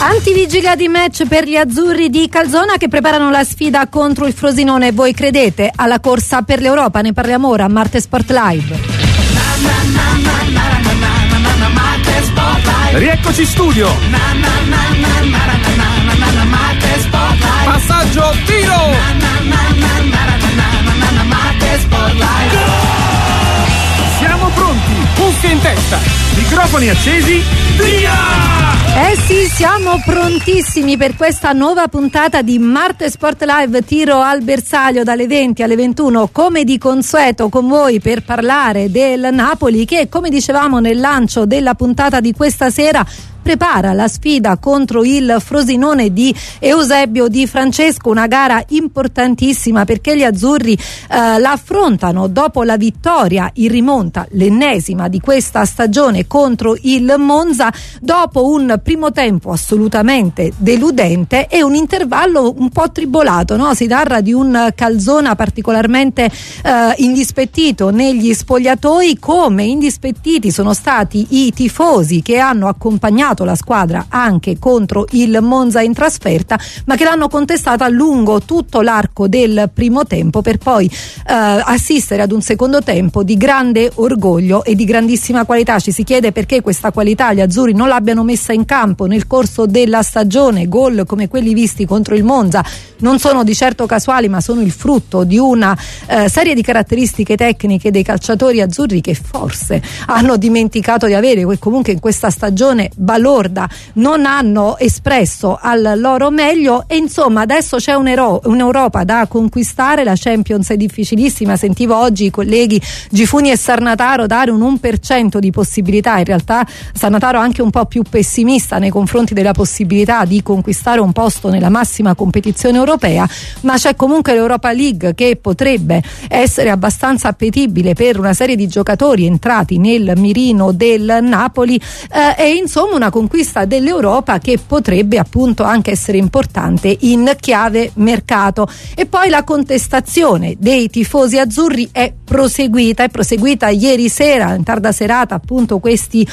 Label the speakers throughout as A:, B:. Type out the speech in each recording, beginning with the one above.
A: Antivigilia di match per gli azzurri di Calzona che preparano la sfida contro il Frosinone. Voi credete alla corsa per l'Europa? Ne parliamo ora a Marte Sport Live.
B: Rieccoci in studio. Passaggio, tiro. Siamo pronti, cuffie in testa, microfoni accesi, via!
A: Sì, siamo prontissimi per questa nuova puntata di Marte Sport Live, tiro al bersaglio dalle 20 alle 21, come di consueto con voi per parlare del Napoli che, come dicevamo nel lancio della puntata di questa sera, prepara la sfida contro il Frosinone di Eusebio Di Francesco, una gara importantissima perché gli azzurri la affrontano dopo la vittoria in rimonta, l'ennesima di questa stagione contro il Monza, dopo un primo tempo assolutamente deludente e un intervallo un po' tribolato, no? Si narra di un Calzona particolarmente indispettito negli spogliatoi, come indispettiti sono stati i tifosi che hanno accompagnato la squadra anche contro il Monza in trasferta, ma che l'hanno contestata lungo tutto l'arco del primo tempo per poi assistere ad un secondo tempo di grande orgoglio e di grandissima qualità. Ci si chiede perché questa qualità gli azzurri non l'abbiano messa in campo nel corso della stagione. Gol come quelli visti contro il Monza non sono di certo casuali, ma sono il frutto di una serie di caratteristiche tecniche dei calciatori azzurri che forse hanno dimenticato di avere, e comunque in questa stagione balorda non hanno espresso al loro meglio. E insomma adesso c'è un'Europa da conquistare, la Champions è difficilissima. Sentivo oggi i colleghi Gifuni e Sarnataro dare un 1% di possibilità, in realtà Sarnataro anche un po' più pessimista nei confronti della possibilità di conquistare un posto nella massima competizione europea, ma c'è comunque l'Europa League che potrebbe essere abbastanza appetibile per una serie di giocatori entrati nel mirino del Napoli, e insomma una conquista dell'Europa che potrebbe appunto anche essere importante in chiave mercato. E poi la contestazione dei tifosi azzurri è proseguita ieri sera in tarda serata, appunto questi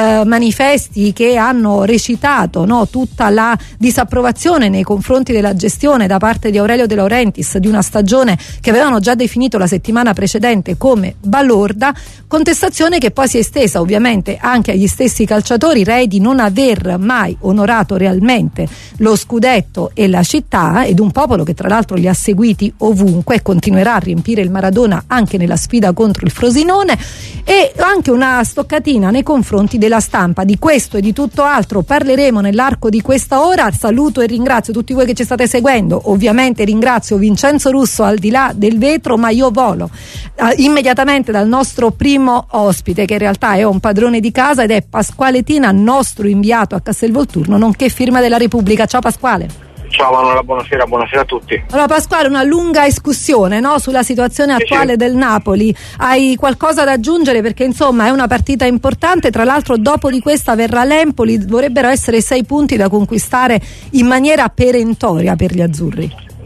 A: manifesti che hanno recitato, no, tutta la disapprovazione nei confronti della gestione da parte di Aurelio De Laurentiis di una stagione che avevano già definito la settimana precedente come balorda, contestazione che poi si è estesa ovviamente anche agli stessi calciatori, rei di non aver mai onorato realmente lo scudetto e la città, ed un popolo che tra l'altro li ha seguiti ovunque e continuerà a riempire il Maradona anche nella sfida contro il Frosinone, e anche una stoccatina nei confronti della stampa. Di questo e di tutto altro parleremo nell'arco di questa ora. Saluto e ringrazio tutti voi che ci state seguendo, ovviamente ringrazio Vincenzo Russo al di là del vetro, ma io volo immediatamente dal nostro primo ospite, che in realtà è un padrone di casa ed è Pasquale Tina, nostro inviato a Castelvolturno nonché firma della Repubblica. Ciao Pasquale.
C: Ciao Manuela, buonasera a tutti.
A: Allora Pasquale, una lunga escursione, no, sulla situazione attuale del Napoli. Hai qualcosa da aggiungere? Perché insomma è una partita importante, tra l'altro dopo di questa verrà l'Empoli, dovrebbero essere 6 punti da conquistare in maniera perentoria per gli azzurri.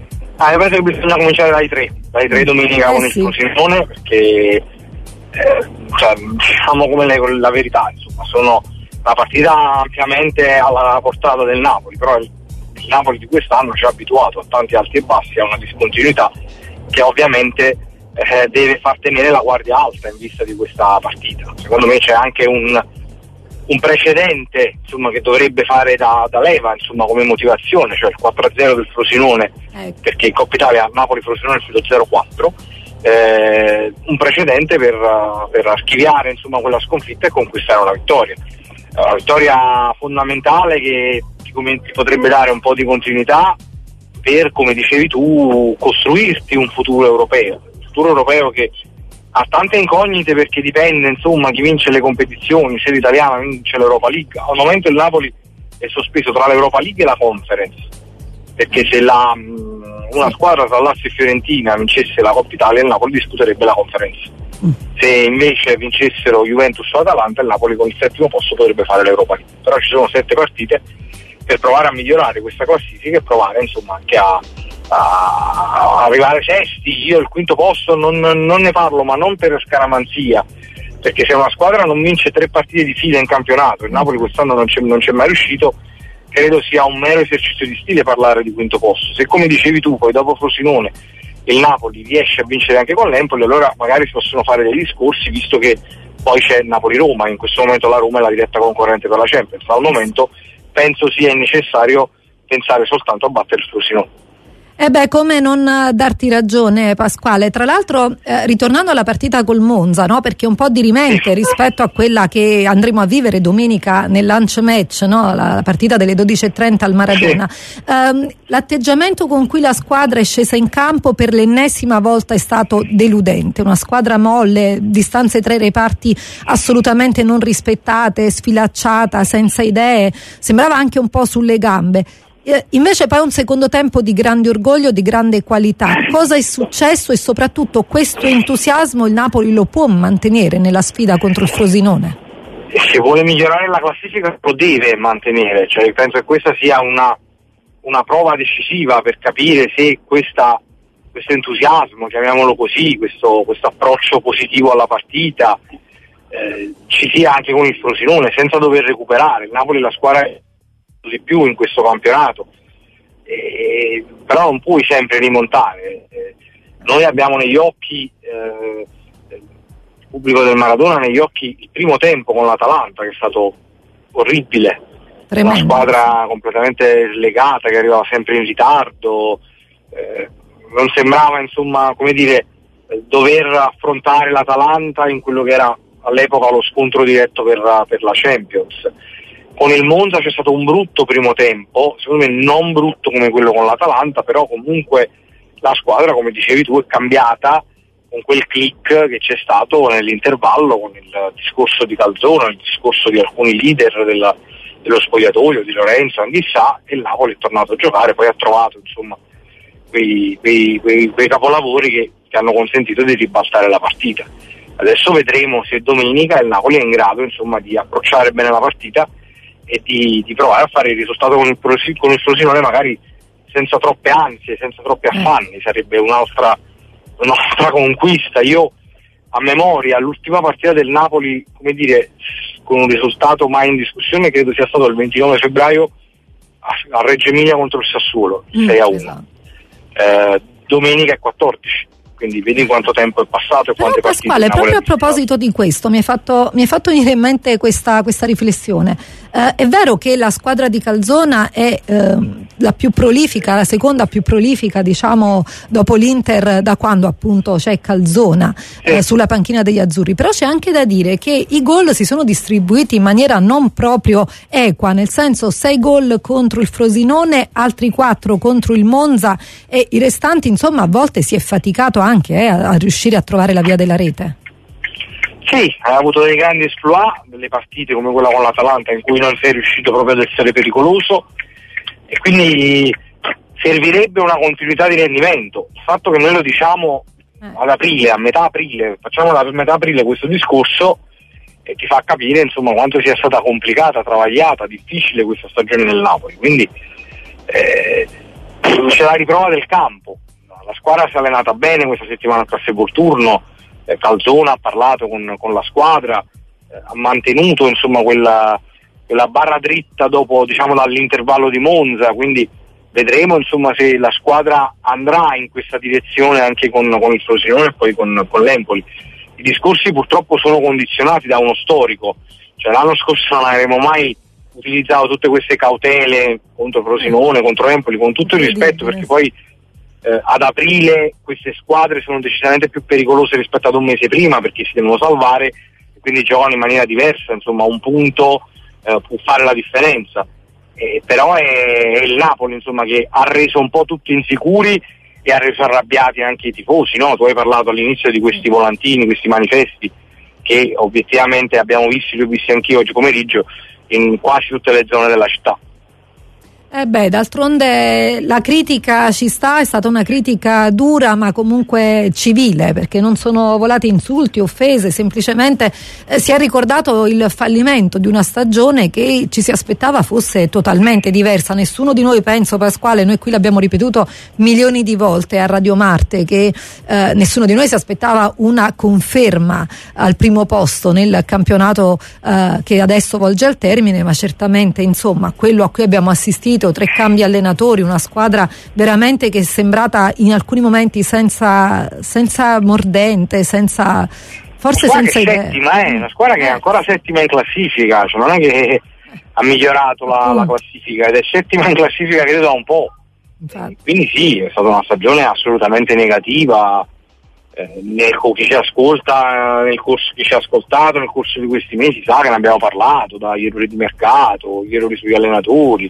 C: Io penso che bisogna cominciare dai tre domenica con il Frosinone, perché diciamo come la verità, insomma, sono una partita ampiamente alla portata del Napoli, però il Napoli di quest'anno ci ha abituato a tanti alti e bassi, a una discontinuità che ovviamente deve far tenere la guardia alta in vista di questa partita. Secondo me c'è anche un precedente, insomma, che dovrebbe fare da leva, insomma, come motivazione, cioè il 4-0 del Frosinone, perché in Coppa Italia Napoli-Frosinone è uscito 0-4, un precedente per archiviare, insomma, quella sconfitta e conquistare una vittoria fondamentale che ti potrebbe dare un po' di continuità per, come dicevi tu, costruirti un futuro europeo che ha tante incognite, perché dipende, insomma, chi vince le competizioni. Se l'italiana vince l'Europa League, al momento il Napoli è sospeso tra l'Europa League e la Conference, perché se una squadra tra Lazio e Fiorentina vincesse la Coppa Italia, il Napoli disputerebbe la Conference. Se invece vincessero Juventus o Atalanta, il Napoli con il 7° posto potrebbe fare l'Europa League. Però ci sono 7 partite per provare a migliorare questa classifica e provare, insomma, anche a arrivare sesti. Io il 5° posto non ne parlo, ma non per scaramanzia, perché se una squadra non vince 3 partite di fila in campionato, il Napoli quest'anno non c'è mai riuscito, credo sia un mero esercizio di stile parlare di quinto posto. Se, come dicevi tu, poi dopo Frosinone il Napoli riesce a vincere anche con l'Empoli, allora magari si possono fare dei discorsi, visto che poi c'è Napoli-Roma. In questo momento la Roma è la diretta concorrente per la Champions. Al momento penso sia necessario pensare soltanto a battere il Frosinone.
A: Come non darti ragione, Pasquale. Tra l'altro, ritornando alla partita col Monza, no? Perché un po' dirimente rispetto a quella che andremo a vivere domenica nel lunch match, no? La partita delle 12:30 al Maradona. L'atteggiamento con cui la squadra è scesa in campo per l'ennesima volta è stato deludente. Una squadra molle, distanze tra i reparti assolutamente non rispettate, sfilacciata, senza idee, sembrava anche un po' sulle gambe. Invece poi un secondo tempo di grande orgoglio, di grande qualità. Cosa è successo e soprattutto questo entusiasmo il Napoli lo può mantenere nella sfida contro il Frosinone?
C: Se vuole migliorare la classifica lo deve mantenere, cioè penso che questa sia una prova decisiva per capire se questo entusiasmo, chiamiamolo così, questo approccio positivo alla partita ci sia anche con il Frosinone, senza dover recuperare. Il Napoli è la squadra di più in questo campionato, però non puoi sempre rimontare. Noi abbiamo negli occhi il pubblico del Maradona, negli occhi il primo tempo con l'Atalanta, che è stato orribile. Tremendo. Una squadra completamente slegata, che arrivava sempre in ritardo, non sembrava, insomma, come dire, dover affrontare l'Atalanta in quello che era all'epoca lo scontro diretto per la Champions. Con il Monza c'è stato un brutto primo tempo, secondo me non brutto come quello con l'Atalanta, però comunque la squadra, come dicevi tu, è cambiata con quel click che c'è stato nell'intervallo, con il discorso di Calzona, il discorso di alcuni leader dello spogliatoio, di Lorenzo, Anghissà, e il Napoli è tornato a giocare, poi ha trovato, insomma, quei capolavori che hanno consentito di ribaltare la partita. Adesso vedremo se domenica il Napoli è in grado, insomma, di approcciare bene la partita e di provare a fare il risultato con il Frosinone, magari senza troppe ansie, senza troppi affanni. Sarebbe un'altra conquista. Io a memoria l'ultima partita del Napoli, come dire, con un risultato mai in discussione, credo sia stato il 29 febbraio a Reggio Emilia contro il Sassuolo, 6-1. Esatto. Domenica è 14. Quindi vedi quanto tempo è passato e quante partite.
A: Pasquale, proprio a proposito di questo mi hai fatto venire in mente questa riflessione. È vero che la squadra di Calzona è la più prolifica, la seconda più prolifica, diciamo, dopo l'Inter, da quando appunto c'è Calzona sulla panchina degli azzurri, però c'è anche da dire che i gol si sono distribuiti in maniera non proprio equa, nel senso 6 gol contro il Frosinone, altri 4 contro il Monza, e i restanti, insomma, a volte si è faticato anche a riuscire a trovare la via della rete.
C: Sì, ha avuto dei grandi exploit, delle partite come quella con l'Atalanta in cui non sei riuscito proprio ad essere pericoloso, e quindi servirebbe una continuità di rendimento. Il fatto che noi lo diciamo ad aprile, a metà aprile, facciamo da metà aprile questo discorso, e ti fa capire, insomma, quanto sia stata complicata, travagliata, difficile questa stagione del Napoli. Quindi c'è la riprova del campo. La squadra si è allenata bene questa settimana a Castelvolturno, Calzona ha parlato con la squadra, ha mantenuto, insomma, quella barra dritta dopo, diciamo, dall'intervallo di Monza, quindi vedremo, insomma, se la squadra andrà in questa direzione anche con il Frosinone e poi con l'Empoli. I discorsi purtroppo sono condizionati da uno storico, cioè l'anno scorso non avremmo mai utilizzato tutte queste cautele contro Frosinone, contro Empoli, con tutto il rispetto, perché poi ad aprile queste squadre sono decisamente più pericolose rispetto ad un mese prima, perché si devono salvare e quindi giocano in maniera diversa, insomma un punto può fare la differenza, però è il Napoli, insomma, che ha reso un po' tutti insicuri e ha reso arrabbiati anche i tifosi, no? Tu hai parlato all'inizio di questi volantini, questi manifesti che obiettivamente abbiamo visto, li ho visti anch'io oggi pomeriggio in quasi tutte le zone della città.
A: D'altronde la critica ci sta, è stata una critica dura ma comunque civile, perché non sono volati insulti, offese, semplicemente si è ricordato il fallimento di una stagione che ci si aspettava fosse totalmente diversa. Nessuno di noi, penso, Pasquale, noi qui l'abbiamo ripetuto milioni di volte a Radio Marte, che nessuno di noi si aspettava una conferma al primo posto nel campionato che adesso volge al termine, ma certamente insomma quello a cui abbiamo assistito, 3 cambi allenatori, una squadra veramente che è sembrata in alcuni momenti senza mordente, forse senza idee.
C: Settima, una squadra che è ancora settima in classifica, cioè non è che ha migliorato la classifica, ed è settima in classifica credo da un po'. Quindi sì, è stata una stagione assolutamente negativa. Chi ci ascolta, chi ci ha ascoltato nel corso di questi mesi sa che ne abbiamo parlato, dagli errori di mercato, gli errori sugli allenatori,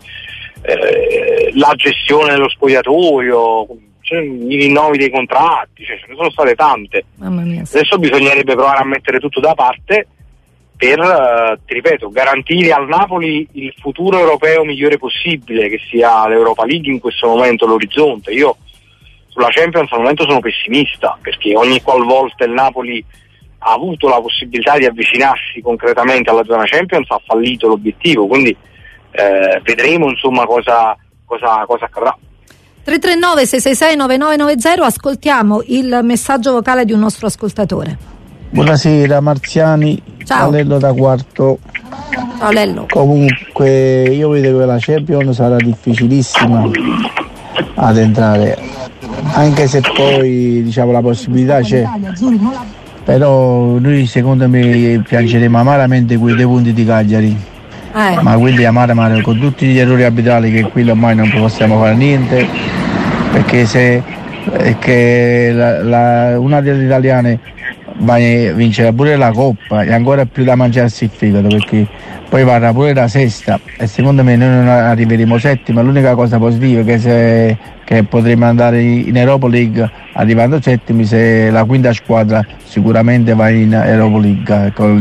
C: la gestione dello spogliatoio, i rinnovi dei contratti, ce ne sono state tante.
A: Mamma mia, sì.
C: Adesso bisognerebbe provare a mettere tutto da parte per, ti ripeto, garantire al Napoli il futuro europeo migliore possibile, che sia l'Europa League in questo momento l'orizzonte. Io sulla Champions al momento sono pessimista, perché ogni qualvolta il Napoli ha avuto la possibilità di avvicinarsi concretamente alla zona Champions ha fallito l'obiettivo, quindi vedremo insomma cosa accadrà.
A: 339 666 9990, ascoltiamo il messaggio vocale di un nostro ascoltatore.
D: Buonasera Marziani.
A: Ciao
D: Lello da Quarto.
A: Ciao Lello.
D: Comunque io vedo che la Champions sarà difficilissima ad entrare, anche se poi diciamo la possibilità c'è, però noi secondo me piangeremo amaramente quei 2 punti di Cagliari, ma quindi amare con tutti gli errori arbitrali, che qui ormai non possiamo fare niente, perché una delle italiane va a vincere pure la Coppa e ancora più da mangiarsi il fegato, perché poi varrà pure la sesta e secondo me noi non arriveremo settima. L'unica cosa positiva è che potremo andare in Europa League arrivando settimi, se la quinta squadra sicuramente va in Europa League con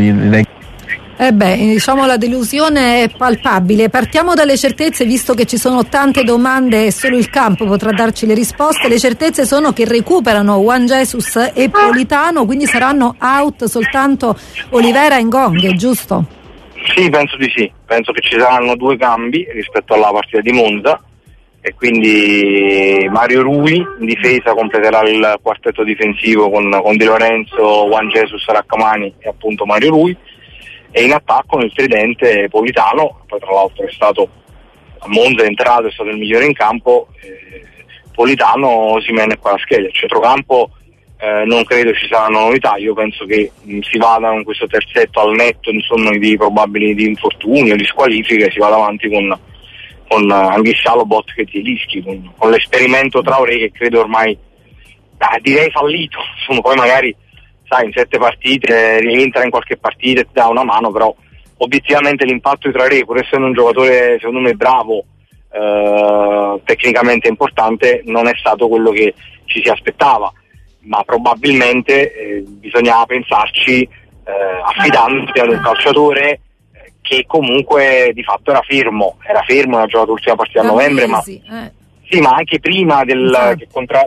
A: diciamo la delusione è palpabile. Partiamo dalle certezze, visto che ci sono tante domande e solo il campo potrà darci le risposte. Le certezze sono che recuperano Juan Jesus e Politano, quindi saranno out soltanto Olivera e Ngong, giusto?
C: Sì, penso di sì, penso che ci saranno 2 cambi rispetto alla partita di Monza, e quindi Mario Rui in difesa completerà il quartetto difensivo con Di Lorenzo, Juan Jesus, Raccamani e appunto Mario Rui, e in attacco nel tridente Politano, poi tra l'altro è stato a Monza, è entrato, è stato il migliore in campo, Politano, Osimhen e Kvaratskhelia. Il centrocampo non credo ci saranno novità, io penso che si vada con questo terzetto al netto insomma di probabili di infortuni o di squalifiche, si vada avanti con Anghissalo, Botka e Zielinski, con l'esperimento Traoré, che credo ormai direi fallito, insomma. Poi magari in 7 partite rientra in qualche partita e ti dà una mano, però obiettivamente l'impatto di Traoré, pur essendo un giocatore secondo me bravo, tecnicamente importante, non è stato quello che ci si aspettava, ma probabilmente bisognava pensarci affidandosi ad un calciatore che comunque di fatto era fermo, ha giocato l'ultima partita a novembre, ma sì, ma anche prima della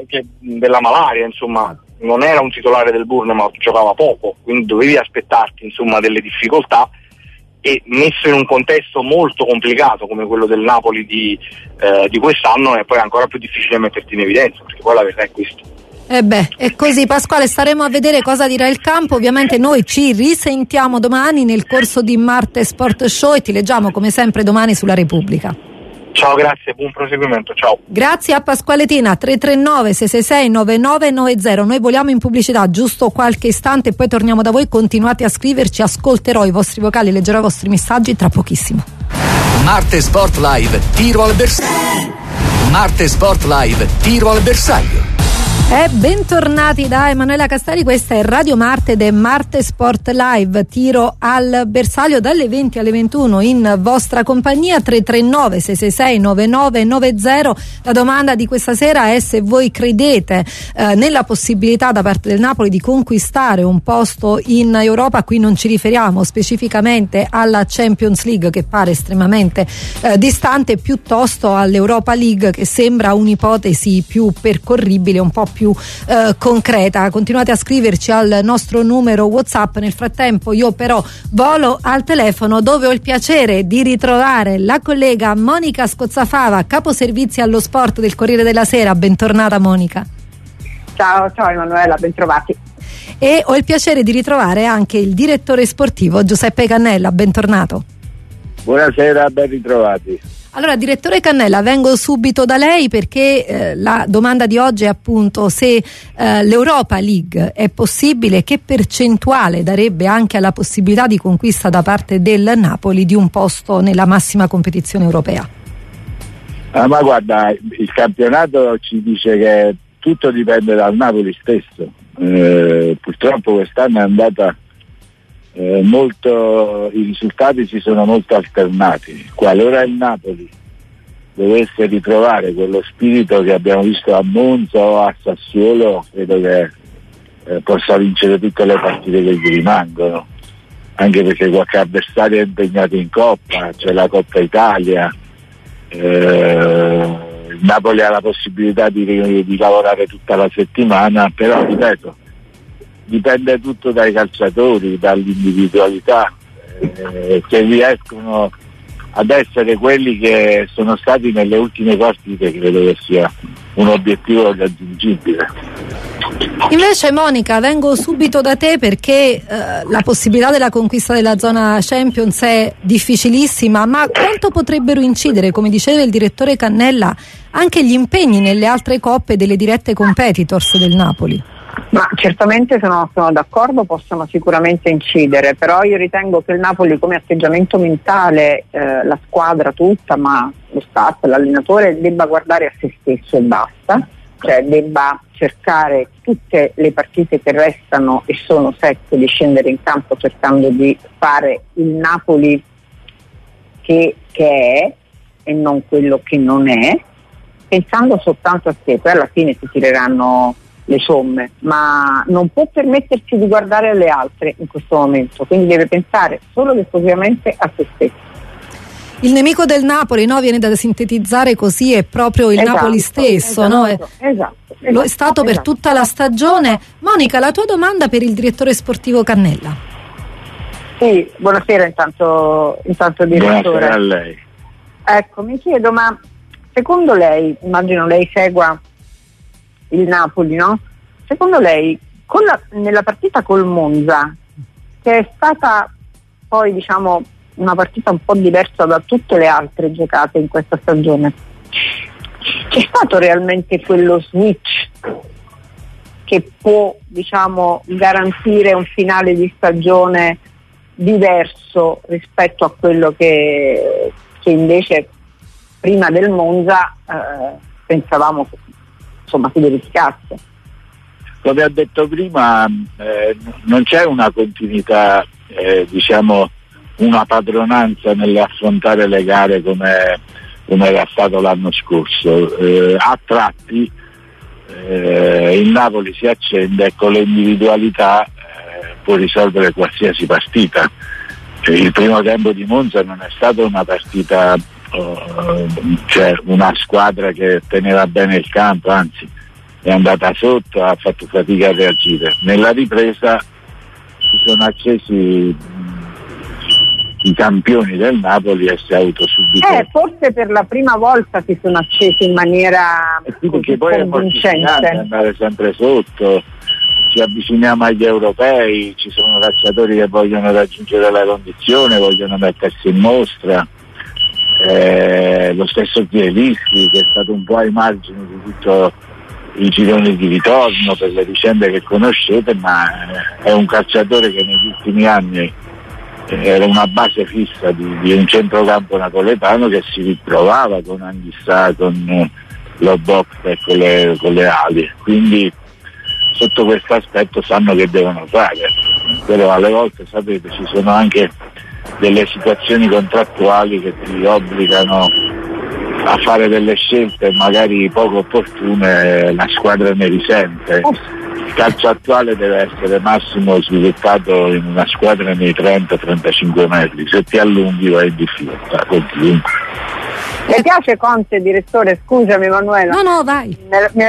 C: malaria, insomma, non era un titolare del Bournemouth, giocava poco, quindi dovevi aspettarti insomma delle difficoltà, e messo in un contesto molto complicato come quello del Napoli di quest'anno è poi ancora più difficile metterti in evidenza, perché poi la verità è questo.
A: È così, Pasquale, staremo a vedere cosa dirà il campo. Ovviamente noi ci risentiamo domani nel corso di Marte Sport Show e ti leggiamo come sempre domani sulla Repubblica.
C: Ciao, grazie, buon proseguimento, ciao.
A: Grazie a Pasquale Tina. 339 666 9990. Noi voliamo in pubblicità giusto qualche istante e poi torniamo da voi. Continuate a scriverci, ascolterò i vostri vocali, leggerò i vostri messaggi tra pochissimo.
E: Marte Sport Live, tiro al bersaglio. Marte Sport Live, tiro al bersaglio.
A: Bentornati da Emanuela Castelli, questa è Radio Marte ed è Marte Sport Live, tiro al bersaglio dalle 20 alle 21 in vostra compagnia. 339 666 9990. La domanda di questa sera è se voi credete nella possibilità da parte del Napoli di conquistare un posto in Europa. Qui non ci riferiamo specificamente alla Champions League, che pare estremamente distante, piuttosto all'Europa League, che sembra un'ipotesi più percorribile, un po' più concreta. Continuate a scriverci al nostro numero WhatsApp. Nel frattempo io però volo al telefono, dove ho il piacere di ritrovare la collega Monica Scozzafava, caposervizi allo sport del Corriere della Sera. Bentornata Monica.
F: Ciao Emanuela, bentrovati.
A: E ho il piacere di ritrovare anche il direttore sportivo Giuseppe Cannella. Bentornato.
G: Buonasera, ben ritrovati.
A: Allora, direttore Cannella, vengo subito da lei perché la domanda di oggi è appunto se l'Europa League è possibile, che percentuale darebbe anche alla possibilità di conquista da parte del Napoli di un posto nella massima competizione europea.
G: Ma guarda, il campionato ci dice che tutto dipende dal Napoli stesso. Purtroppo quest'anno è andata molto, i risultati si sono molto alternati. Qualora il Napoli dovesse ritrovare quello spirito che abbiamo visto a Monza o a Sassuolo, credo che possa vincere tutte le partite che gli rimangono, anche perché qualche avversario è impegnato in Coppa, c'è la Coppa Italia, il Napoli ha la possibilità di lavorare tutta la settimana, però ripeto, dipende tutto dai calciatori, dall'individualità, che riescono ad essere quelli che sono stati nelle ultime partite. Credo che sia un obiettivo raggiungibile.
A: Invece Monica, vengo subito da te perché la possibilità della conquista della zona Champions è difficilissima, ma quanto potrebbero incidere, come diceva il direttore Cannella, anche gli impegni nelle altre coppe delle dirette competitors del Napoli?
F: Ma certamente sono d'accordo, possono sicuramente incidere, però io ritengo che il Napoli, come atteggiamento mentale, la squadra tutta, ma lo staff, l'allenatore, debba guardare a se stesso e basta, cioè debba cercare tutte le partite che restano, e sono 7, di scendere in campo cercando di fare il Napoli che è e non quello che non è, pensando soltanto a sé. Poi alla fine si tireranno le somme, ma non può permettersi di guardare alle altre in questo momento, quindi deve pensare solo ed esclusivamente a se stesso.
A: Il nemico del Napoli, no, viene da sintetizzare così, è proprio il Napoli stesso,
F: esatto,
A: lo è stato per tutta la stagione. Monica, la tua domanda per il direttore sportivo Cannella.
F: Sì, buonasera intanto direttore.
G: Buonasera a lei.
F: Ecco, mi chiedo, ma secondo lei, immagino lei segua il Napoli, no? Secondo lei, nella partita col Monza, che è stata poi diciamo una partita un po' diversa da tutte le altre giocate in questa stagione, c'è stato realmente quello switch che può diciamo garantire un finale di stagione diverso rispetto a quello che invece prima del Monza pensavamo insomma si verificasse?
G: Come ha detto prima, non c'è una continuità, diciamo una padronanza nell'affrontare le gare come era stato l'anno scorso. A tratti il Napoli si accende e con le individualità può risolvere qualsiasi partita. Il primo tempo di Monza non è stata una partita, cioè una squadra che teneva bene il campo, anzi è andata sotto, ha fatto fatica a reagire. Nella ripresa si sono accesi i campioni del Napoli e si è avuto subito.
F: Forse per la prima volta si sono accesi in maniera
G: perché poi è convincente andare sempre sotto. Ci avviciniamo agli europei, ci sono calciatori che vogliono raggiungere la condizione, vogliono mettersi in mostra. Lo stesso Zielinski, che è stato un po' ai margini di tutto i gironi di ritorno per le vicende che conoscete, ma è un calciatore che negli ultimi anni era una base fissa di un centrocampo napoletano che si ritrovava con Anghissà, con low box e con le ali, quindi sotto questo aspetto sanno che devono fare, però alle volte sapete ci sono anche delle situazioni contrattuali che ti obbligano a fare delle scelte magari poco opportune, la squadra ne risente. Il calcio attuale deve essere massimo sviluppato in una squadra nei 30-35 metri, se ti allunghi vai in difficoltà con chiunque.
F: Le piace Conte, direttore? Scusami Emanuela.
A: No, vai.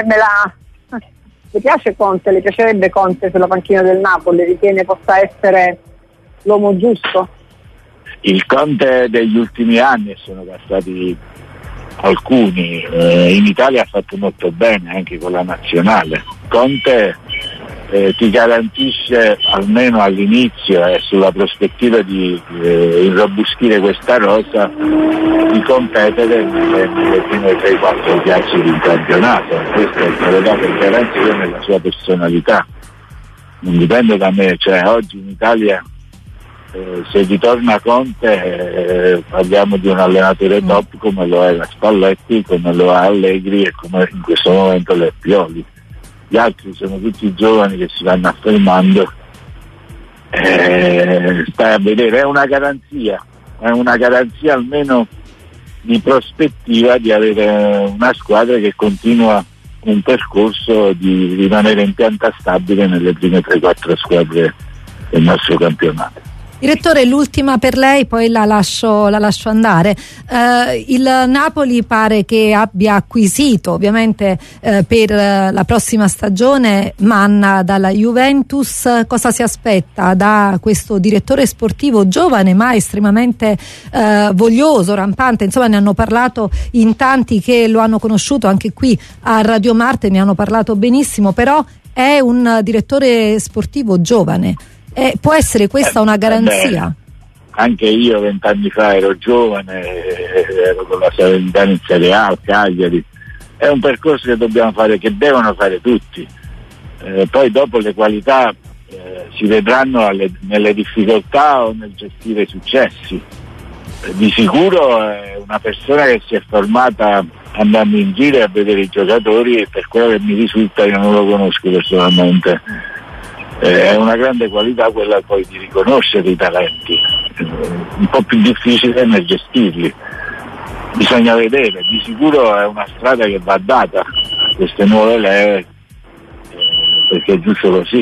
F: Le piace Conte? Le piacerebbe Conte sulla panchina del Napoli? Ritiene possa essere l'uomo giusto?
G: Il Conte degli ultimi anni, sono passati alcuni, in Italia ha fatto molto bene anche con la nazionale. Conte ti garantisce almeno all'inizio e sulla prospettiva di irrobustire questa rosa di competere nelle prime 3-4 piazze di un campionato. Questo te lo dà per garanzia nella sua personalità, non dipende da me, cioè oggi in Italia se ritorna Conte parliamo di un allenatore top come lo è la Spalletti, come lo è Allegri e come in questo momento lo è Pioli. Gli altri sono tutti giovani che si vanno affermando, stai a vedere, è una garanzia almeno di prospettiva di avere una squadra che continua un percorso di rimanere in pianta stabile nelle prime 3-4 squadre del nostro campionato.
A: Direttore, l'ultima per lei, poi la lascio andare. Il Napoli pare che abbia acquisito ovviamente per la prossima stagione Manna dalla Juventus. Cosa si aspetta da questo direttore sportivo giovane ma estremamente voglioso, rampante? Insomma, ne hanno parlato in tanti che lo hanno conosciuto anche qui a Radio Marte, ne hanno parlato benissimo, però è un direttore sportivo giovane. Può essere questa una garanzia?
G: Anche io 20 anni fa ero giovane, ero con la Salernitana in Serie A, Cagliari. È un percorso che dobbiamo fare, che devono fare tutti. Poi dopo le qualità si vedranno nelle difficoltà o nel gestire i successi. Di sicuro è una persona che si è formata andando in giro a vedere i giocatori, e per quello che mi risulta, io non lo conosco personalmente, è una grande qualità quella poi di riconoscere i talenti, un po' più difficile nel gestirli, bisogna vedere. Di sicuro è una strada che va data a queste nuove leve, perché è giusto così.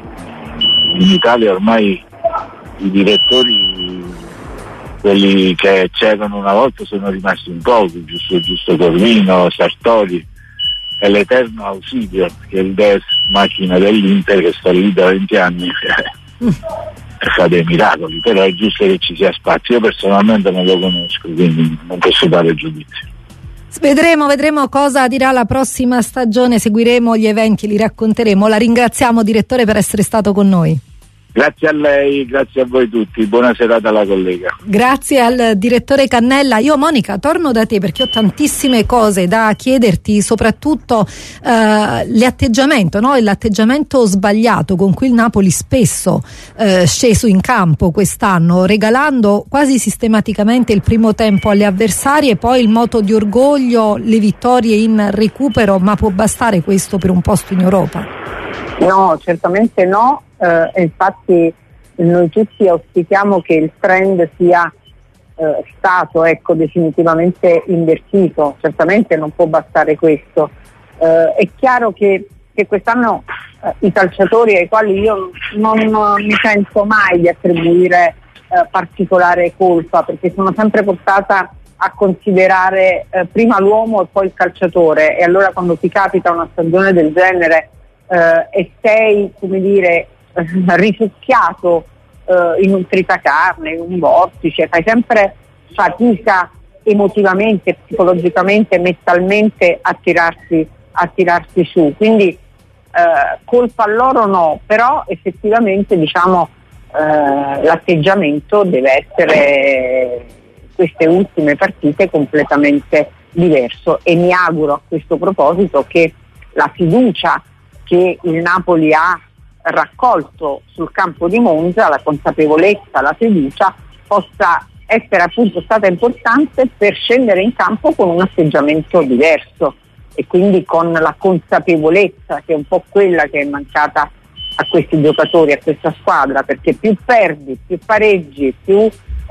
G: In Italia ormai i direttori, quelli che c'erano una volta, sono rimasti in pochi, giusto Corvino, Sartori, è l'eterno Ausilio, che è il Deus macchina dell'Inter, che sta lì da 20 anni e fa dei miracoli, però è giusto che ci sia spazio. Io personalmente non lo conosco, quindi non posso dare giudizio.
A: Vedremo cosa dirà la prossima stagione, seguiremo gli eventi, li racconteremo. La ringraziamo, direttore, per essere stato con noi.
G: Grazie a lei, grazie a voi tutti, buona serata alla collega.
A: Grazie al direttore Cannella. Io, Monica, torno da te perché ho tantissime cose da chiederti, soprattutto l'atteggiamento, no? L'atteggiamento sbagliato con cui il Napoli spesso sceso in campo quest'anno, regalando quasi sistematicamente il primo tempo alle avversarie, poi il moto di orgoglio, le vittorie in recupero, ma può bastare questo per un posto in Europa?
F: No, certamente no. E infatti noi tutti auspichiamo che il trend sia stato definitivamente invertito. Certamente non può bastare questo. È chiaro che quest'anno i calciatori, ai quali io non mi sento mai di attribuire particolare colpa, perché sono sempre portata a considerare prima l'uomo e poi il calciatore, e allora quando ti capita una stagione del genere e sei, come dire, risucchiato in un tritacarne, in un vortice, fai sempre fatica emotivamente, psicologicamente, mentalmente a tirarsi su, quindi colpa a loro no, però effettivamente l'atteggiamento deve essere queste ultime partite completamente diverso, e mi auguro a questo proposito che la fiducia che il Napoli ha raccolto sul campo di Monza, la consapevolezza, la fiducia, possa essere appunto stata importante per scendere in campo con un atteggiamento diverso, e quindi con la consapevolezza che è un po' quella che è mancata a questi giocatori, a questa squadra, perché più perdi, più pareggi, più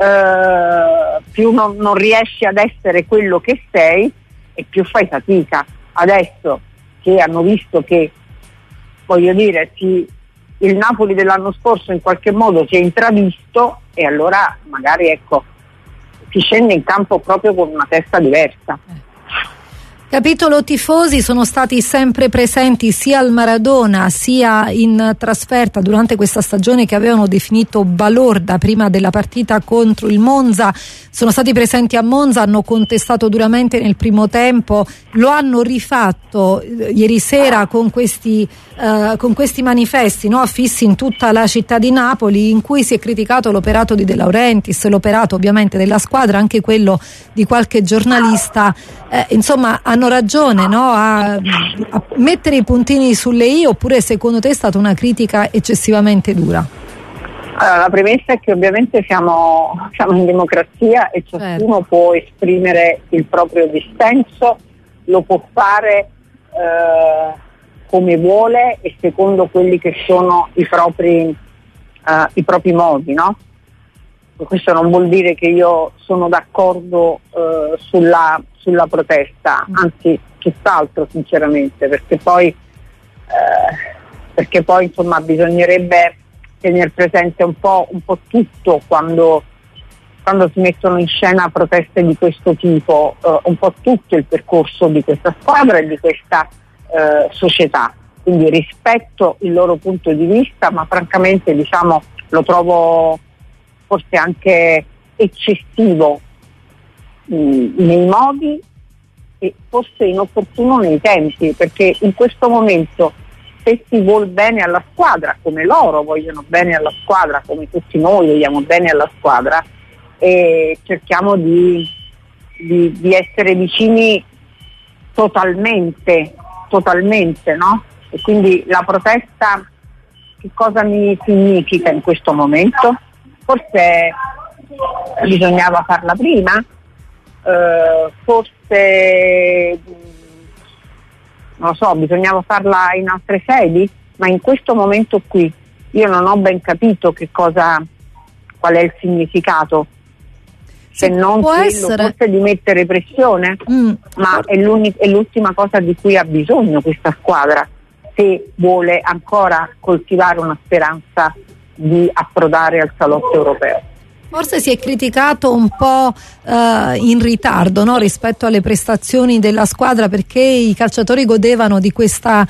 F: non riesci ad essere quello che sei e più fai fatica. Adesso che hanno visto che, voglio dire, il Napoli dell'anno scorso in qualche modo si è intravisto, e allora magari si scende in campo proprio con una testa diversa.
A: Capitolo tifosi, sono stati sempre presenti sia al Maradona sia in trasferta durante questa stagione che avevano definito balorda prima della partita contro il Monza. Sono stati presenti a Monza, hanno contestato duramente nel primo tempo, lo hanno rifatto ieri sera con questi manifesti, no, affissi in tutta la città di Napoli, in cui si è criticato l'operato di De Laurentiis, l'operato ovviamente della squadra, anche quello di qualche giornalista. Insomma, hanno ragione, no, a mettere i puntini sulle i, oppure secondo te è stata una critica eccessivamente dura?
F: Allora, la premessa è che ovviamente siamo in democrazia e ciascuno può esprimere il proprio dissenso, lo può fare come vuole e secondo quelli che sono i propri modi, no? Questo non vuol dire che io sono d'accordo sulla protesta, anzi tutt'altro sinceramente, perché poi insomma bisognerebbe tenere presente un po' tutto quando si mettono in scena proteste di questo tipo, un po' tutto il percorso di questa squadra e di questa società. Quindi rispetto il loro punto di vista, ma francamente lo trovo forse anche eccessivo nei modi e forse inopportuno nei tempi, perché in questo momento, se si vuol bene alla squadra, come loro vogliono bene alla squadra, come tutti noi vogliamo bene alla squadra, e cerchiamo di essere vicini totalmente, no? E quindi la protesta che cosa mi significa in questo momento? Forse bisognava farla prima, forse non lo so, bisognava farla in altre sedi, ma in questo momento qui io non ho ben capito qual è il significato, se non quello forse di mettere pressione, ma è l'ultima cosa di cui ha bisogno questa squadra se vuole ancora coltivare una speranza di approdare al salotto europeo.
A: Forse si è criticato un po' in ritardo, no, rispetto alle prestazioni della squadra, perché i calciatori godevano di questa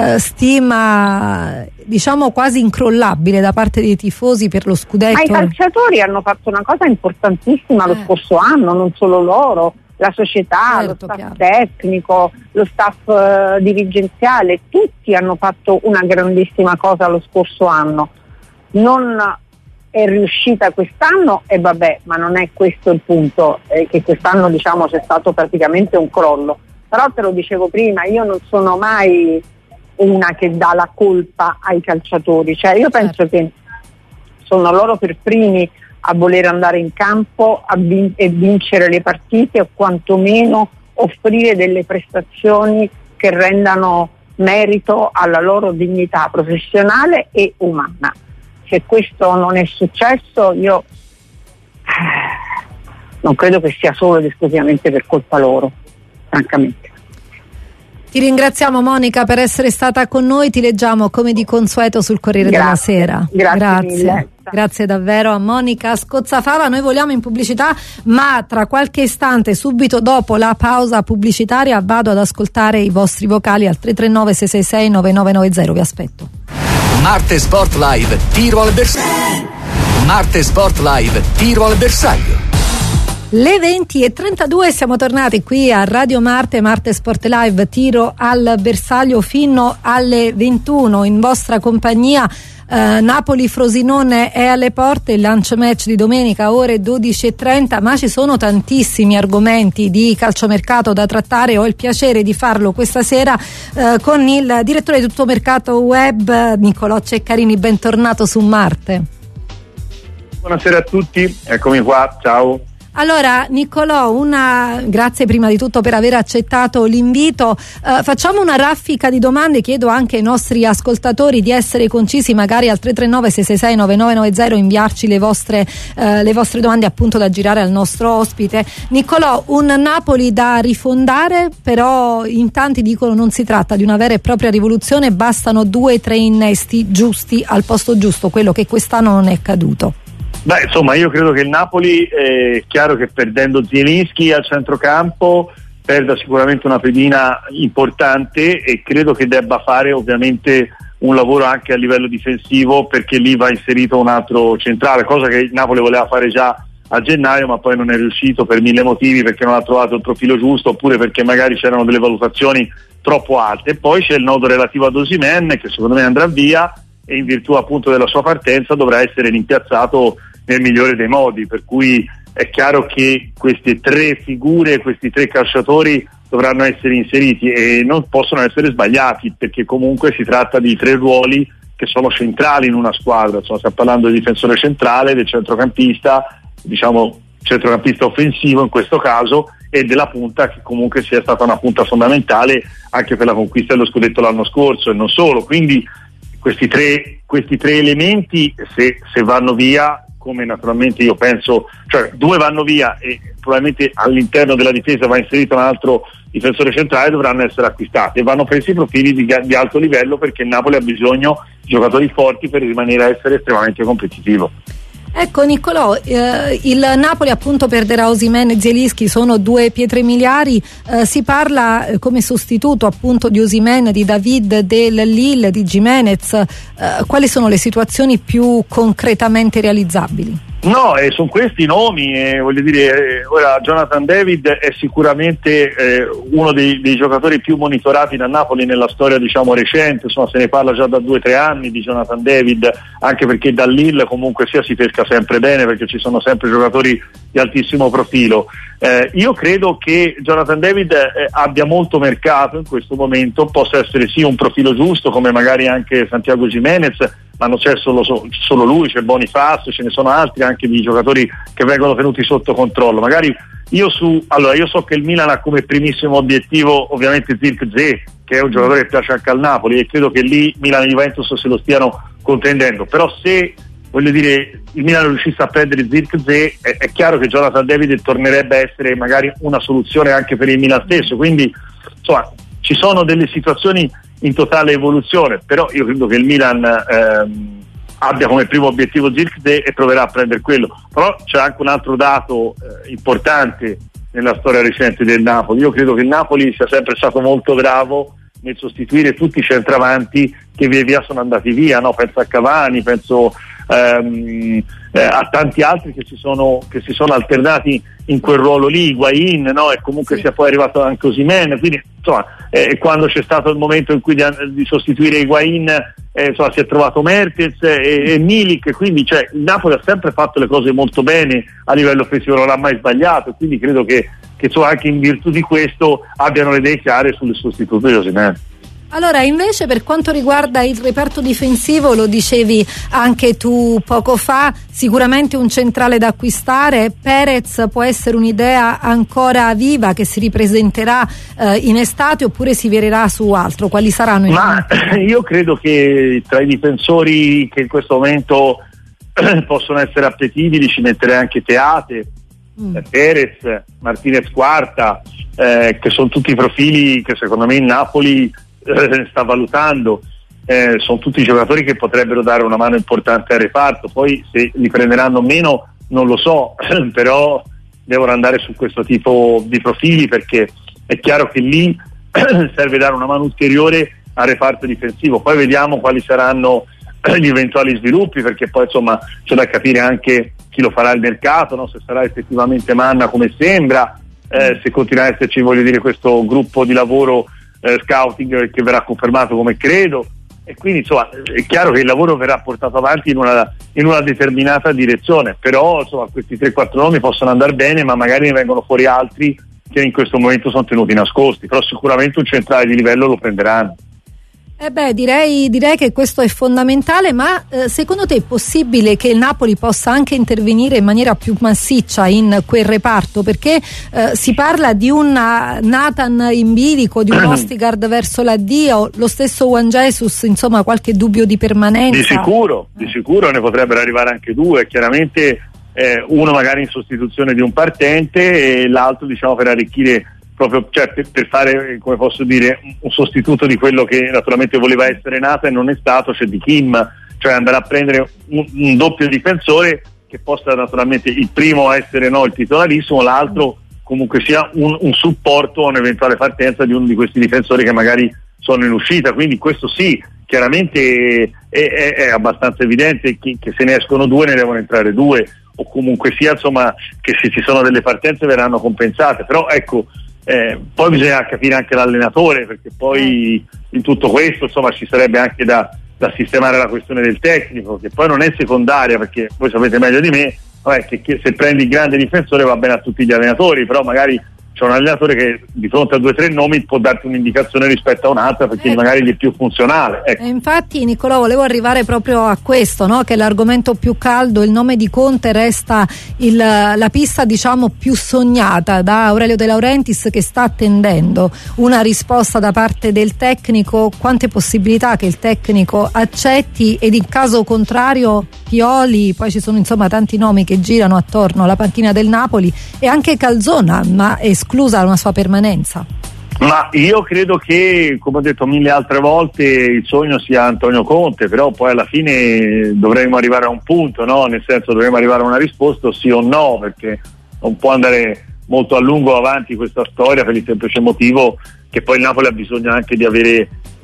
A: stima quasi incrollabile da parte dei tifosi per lo scudetto.
F: Ma i calciatori hanno fatto una cosa importantissima lo scorso anno, non solo loro, la società, lo staff tecnico, lo staff dirigenziale, tutti hanno fatto una grandissima cosa lo scorso anno. Non è riuscita quest'anno e vabbè, ma non è questo il punto, che quest'anno c'è stato praticamente un crollo. Però te lo dicevo prima, io non sono mai una che dà la colpa ai calciatori, cioè io penso che sono loro per primi a voler andare in campo e vincere le partite, o quantomeno offrire delle prestazioni che rendano merito alla loro dignità professionale e umana. Se questo non è successo, io non credo che sia solo ed esclusivamente per colpa loro, francamente.
A: Ti ringraziamo, Monica, per essere stata con noi. Ti leggiamo come di consueto sul Corriere della Sera.
F: Grazie.
A: Grazie davvero a Monica Scozzafava. Noi voliamo in pubblicità, ma tra qualche istante, subito dopo la pausa pubblicitaria, vado ad ascoltare i vostri vocali al 339 666 9990. Vi aspetto.
E: Marte Sport Live, tiro al bersaglio. Marte Sport Live, tiro al bersaglio.
A: Le 20:32, siamo tornati qui a Radio Marte Sport Live, tiro al bersaglio fino alle 21 in vostra compagnia. Napoli-Frosinone è alle porte, il lancio match di domenica ore 12:30, ma ci sono tantissimi argomenti di calciomercato da trattare. Ho il piacere di farlo questa sera con il direttore di Tuttomercato Web, Nicolò Ceccarini. Bentornato su Marte.
H: Buonasera a tutti, eccomi qua, ciao.
A: Allora Niccolò, grazie prima di tutto per aver accettato l'invito. Facciamo una raffica di domande, chiedo anche ai nostri ascoltatori di essere concisi, magari al 339-666-9990 inviarci le vostre domande appunto da girare al nostro ospite. Niccolò, un Napoli da rifondare, però in tanti dicono non si tratta di una vera e propria rivoluzione, bastano 2-3 innesti giusti al posto giusto, quello che quest'anno non è accaduto.
H: Beh, insomma, io credo che il Napoli, è chiaro che perdendo Zielinski al centrocampo perda sicuramente una pedina importante, e credo che debba fare ovviamente un lavoro anche a livello difensivo, perché lì va inserito un altro centrale, cosa che il Napoli voleva fare già a gennaio, ma poi non è riuscito per 1000 motivi, perché non ha trovato il profilo giusto, oppure perché magari c'erano delle valutazioni troppo alte. E poi c'è il nodo relativo ad Osimhen, che secondo me andrà via, e in virtù appunto della sua partenza dovrà essere rimpiazzato nel migliore dei modi, per cui è chiaro che queste 3 figure, questi 3 calciatori dovranno essere inseriti e non possono essere sbagliati, perché comunque si tratta di 3 ruoli che sono centrali in una squadra. Insomma, stiamo parlando del difensore centrale, del centrocampista, diciamo centrocampista offensivo in questo caso, e della punta, che comunque sia stata una punta fondamentale anche per la conquista dello scudetto l'anno scorso e non solo. Quindi questi tre elementi, se vanno via, come naturalmente io penso, cioè 2 vanno via e probabilmente all'interno della difesa va inserito un altro difensore centrale, dovranno essere acquistati e vanno presi profili di alto livello, perché il Napoli ha bisogno di giocatori forti per rimanere a essere estremamente competitivo.
A: Ecco Niccolò, il Napoli appunto perderà Osimhen e Zielinski, sono 2 pietre miliari, si parla come sostituto appunto di Osimhen, di David, del Lille, di Gimenez. Quali sono le situazioni più concretamente realizzabili?
H: No, sono questi i nomi, voglio dire, ora Jonathan David è sicuramente uno dei giocatori più monitorati da Napoli nella storia, diciamo, recente. Insomma, se ne parla già da 2-3 anni di Jonathan David, anche perché da Lille comunque sia si pesca sempre bene, perché ci sono sempre giocatori di altissimo profilo. Io credo che Jonathan David abbia molto mercato in questo momento, possa essere sì un profilo giusto, come magari anche Santiago Gimenez, ma non c'è solo lui, c'è Boniface, ce ne sono altri anche di giocatori che vengono tenuti sotto controllo. Magari io so che il Milan ha come primissimo obiettivo ovviamente Zirkzee, che è un giocatore che piace anche al Napoli, e credo che lì Milan e Juventus se lo stiano contendendo. Però se, voglio dire, il Milan riuscisse a prendere Zirkzee, è chiaro che Jonathan David tornerebbe a essere magari una soluzione anche per il Milan stesso. Quindi insomma ci sono delle situazioni in totale evoluzione, però io credo che il Milan abbia come primo obiettivo Zirkzee e proverà a prendere quello. Però c'è anche un altro dato importante nella storia recente del Napoli. Io credo che il Napoli sia sempre stato molto bravo nel sostituire tutti i centravanti che via via sono andati via, no? Penso a Cavani, penso a tanti altri che si sono alternati in quel ruolo lì, Higuain, no? E comunque sia poi arrivato anche Osimhen. Quindi insomma, quando c'è stato il momento in cui di sostituire Higuain, insomma, si è trovato Mertens e Milik. Quindi il Napoli ha sempre fatto le cose molto bene a livello offensivo, non ha mai sbagliato, quindi credo che anche in virtù di questo abbiano le idee chiare sul sostituto di Osimhen.
A: Allora, invece, per quanto riguarda il reparto difensivo, lo dicevi anche tu poco fa, sicuramente un centrale da acquistare. Perez può essere un'idea ancora viva che si ripresenterà in estate, oppure si verrà su altro? Quali saranno i nomi?
H: Io credo che tra i difensori che in questo momento possono essere appetibili ci metterei anche Teate, Perez, Martinez Quarta, che sono tutti profili che secondo me il Napoli sta valutando. Sono tutti giocatori che potrebbero dare una mano importante al reparto. Poi se li prenderanno o meno non lo so, però devono andare su questo tipo di profili, perché è chiaro che lì serve dare una mano ulteriore al reparto difensivo. Poi vediamo quali saranno gli eventuali sviluppi, perché poi insomma c'è da capire anche chi lo farà il mercato, no? Se sarà effettivamente Manna come sembra, se continuerà a esserci, voglio dire, questo gruppo di lavoro scouting che verrà confermato come credo, e quindi insomma è chiaro che il lavoro verrà portato avanti in una determinata direzione. Però insomma questi 3-4 nomi possono andare bene, ma magari ne vengono fuori altri che in questo momento sono tenuti nascosti. Però sicuramente un centrale di livello lo prenderanno.
A: Direi che questo è fondamentale, ma secondo te è possibile che il Napoli possa anche intervenire in maniera più massiccia in quel reparto? Perché si parla di un Nathan in bilico, di un Ostigard verso l'addio, lo stesso Juan Jesus, insomma qualche dubbio di permanenza.
H: Di sicuro ne potrebbero arrivare anche due, chiaramente uno magari in sostituzione di un partente e l'altro per arricchire proprio, cioè per fare, come posso dire, un sostituto di quello che naturalmente voleva essere Nata e non è stato, cioè di Kim, cioè andare a prendere un doppio difensore che possa naturalmente il primo essere il titolarissimo, l'altro comunque sia un supporto a un'eventuale partenza di uno di questi difensori che magari sono in uscita, quindi questo sì, chiaramente è abbastanza evidente che se ne escono due ne devono entrare due, o comunque sia insomma che se ci sono delle partenze verranno compensate, però ecco, poi bisogna capire anche l'allenatore, perché poi in tutto questo insomma ci sarebbe anche da sistemare la questione del tecnico, che poi non è secondaria, perché voi sapete meglio di me che se prendi il grande difensore va bene a tutti gli allenatori, però magari c'è un allenatore che di fronte a 2 o 3 nomi può darti un'indicazione rispetto a un'altra perché magari gli è più funzionale, ecco.
A: Infatti Niccolò, volevo arrivare proprio a questo, no? Che è l'argomento più caldo. Il nome di Conte resta la pista più sognata da Aurelio De Laurentiis, che sta attendendo una risposta da parte del tecnico. Quante possibilità che il tecnico accetti, ed in caso contrario Pioli, poi ci sono insomma tanti nomi che girano attorno alla panchina del Napoli, e anche Calzona, ma esclusa una sua permanenza.
H: Ma io credo che, come ho detto 1000 altre volte, il sogno sia Antonio Conte, però poi alla fine dovremmo arrivare a un punto, no? Nel senso, dovremmo arrivare a una risposta sì o no, perché non può andare molto a lungo avanti questa storia, per il semplice motivo che poi il Napoli ha bisogno anche di avere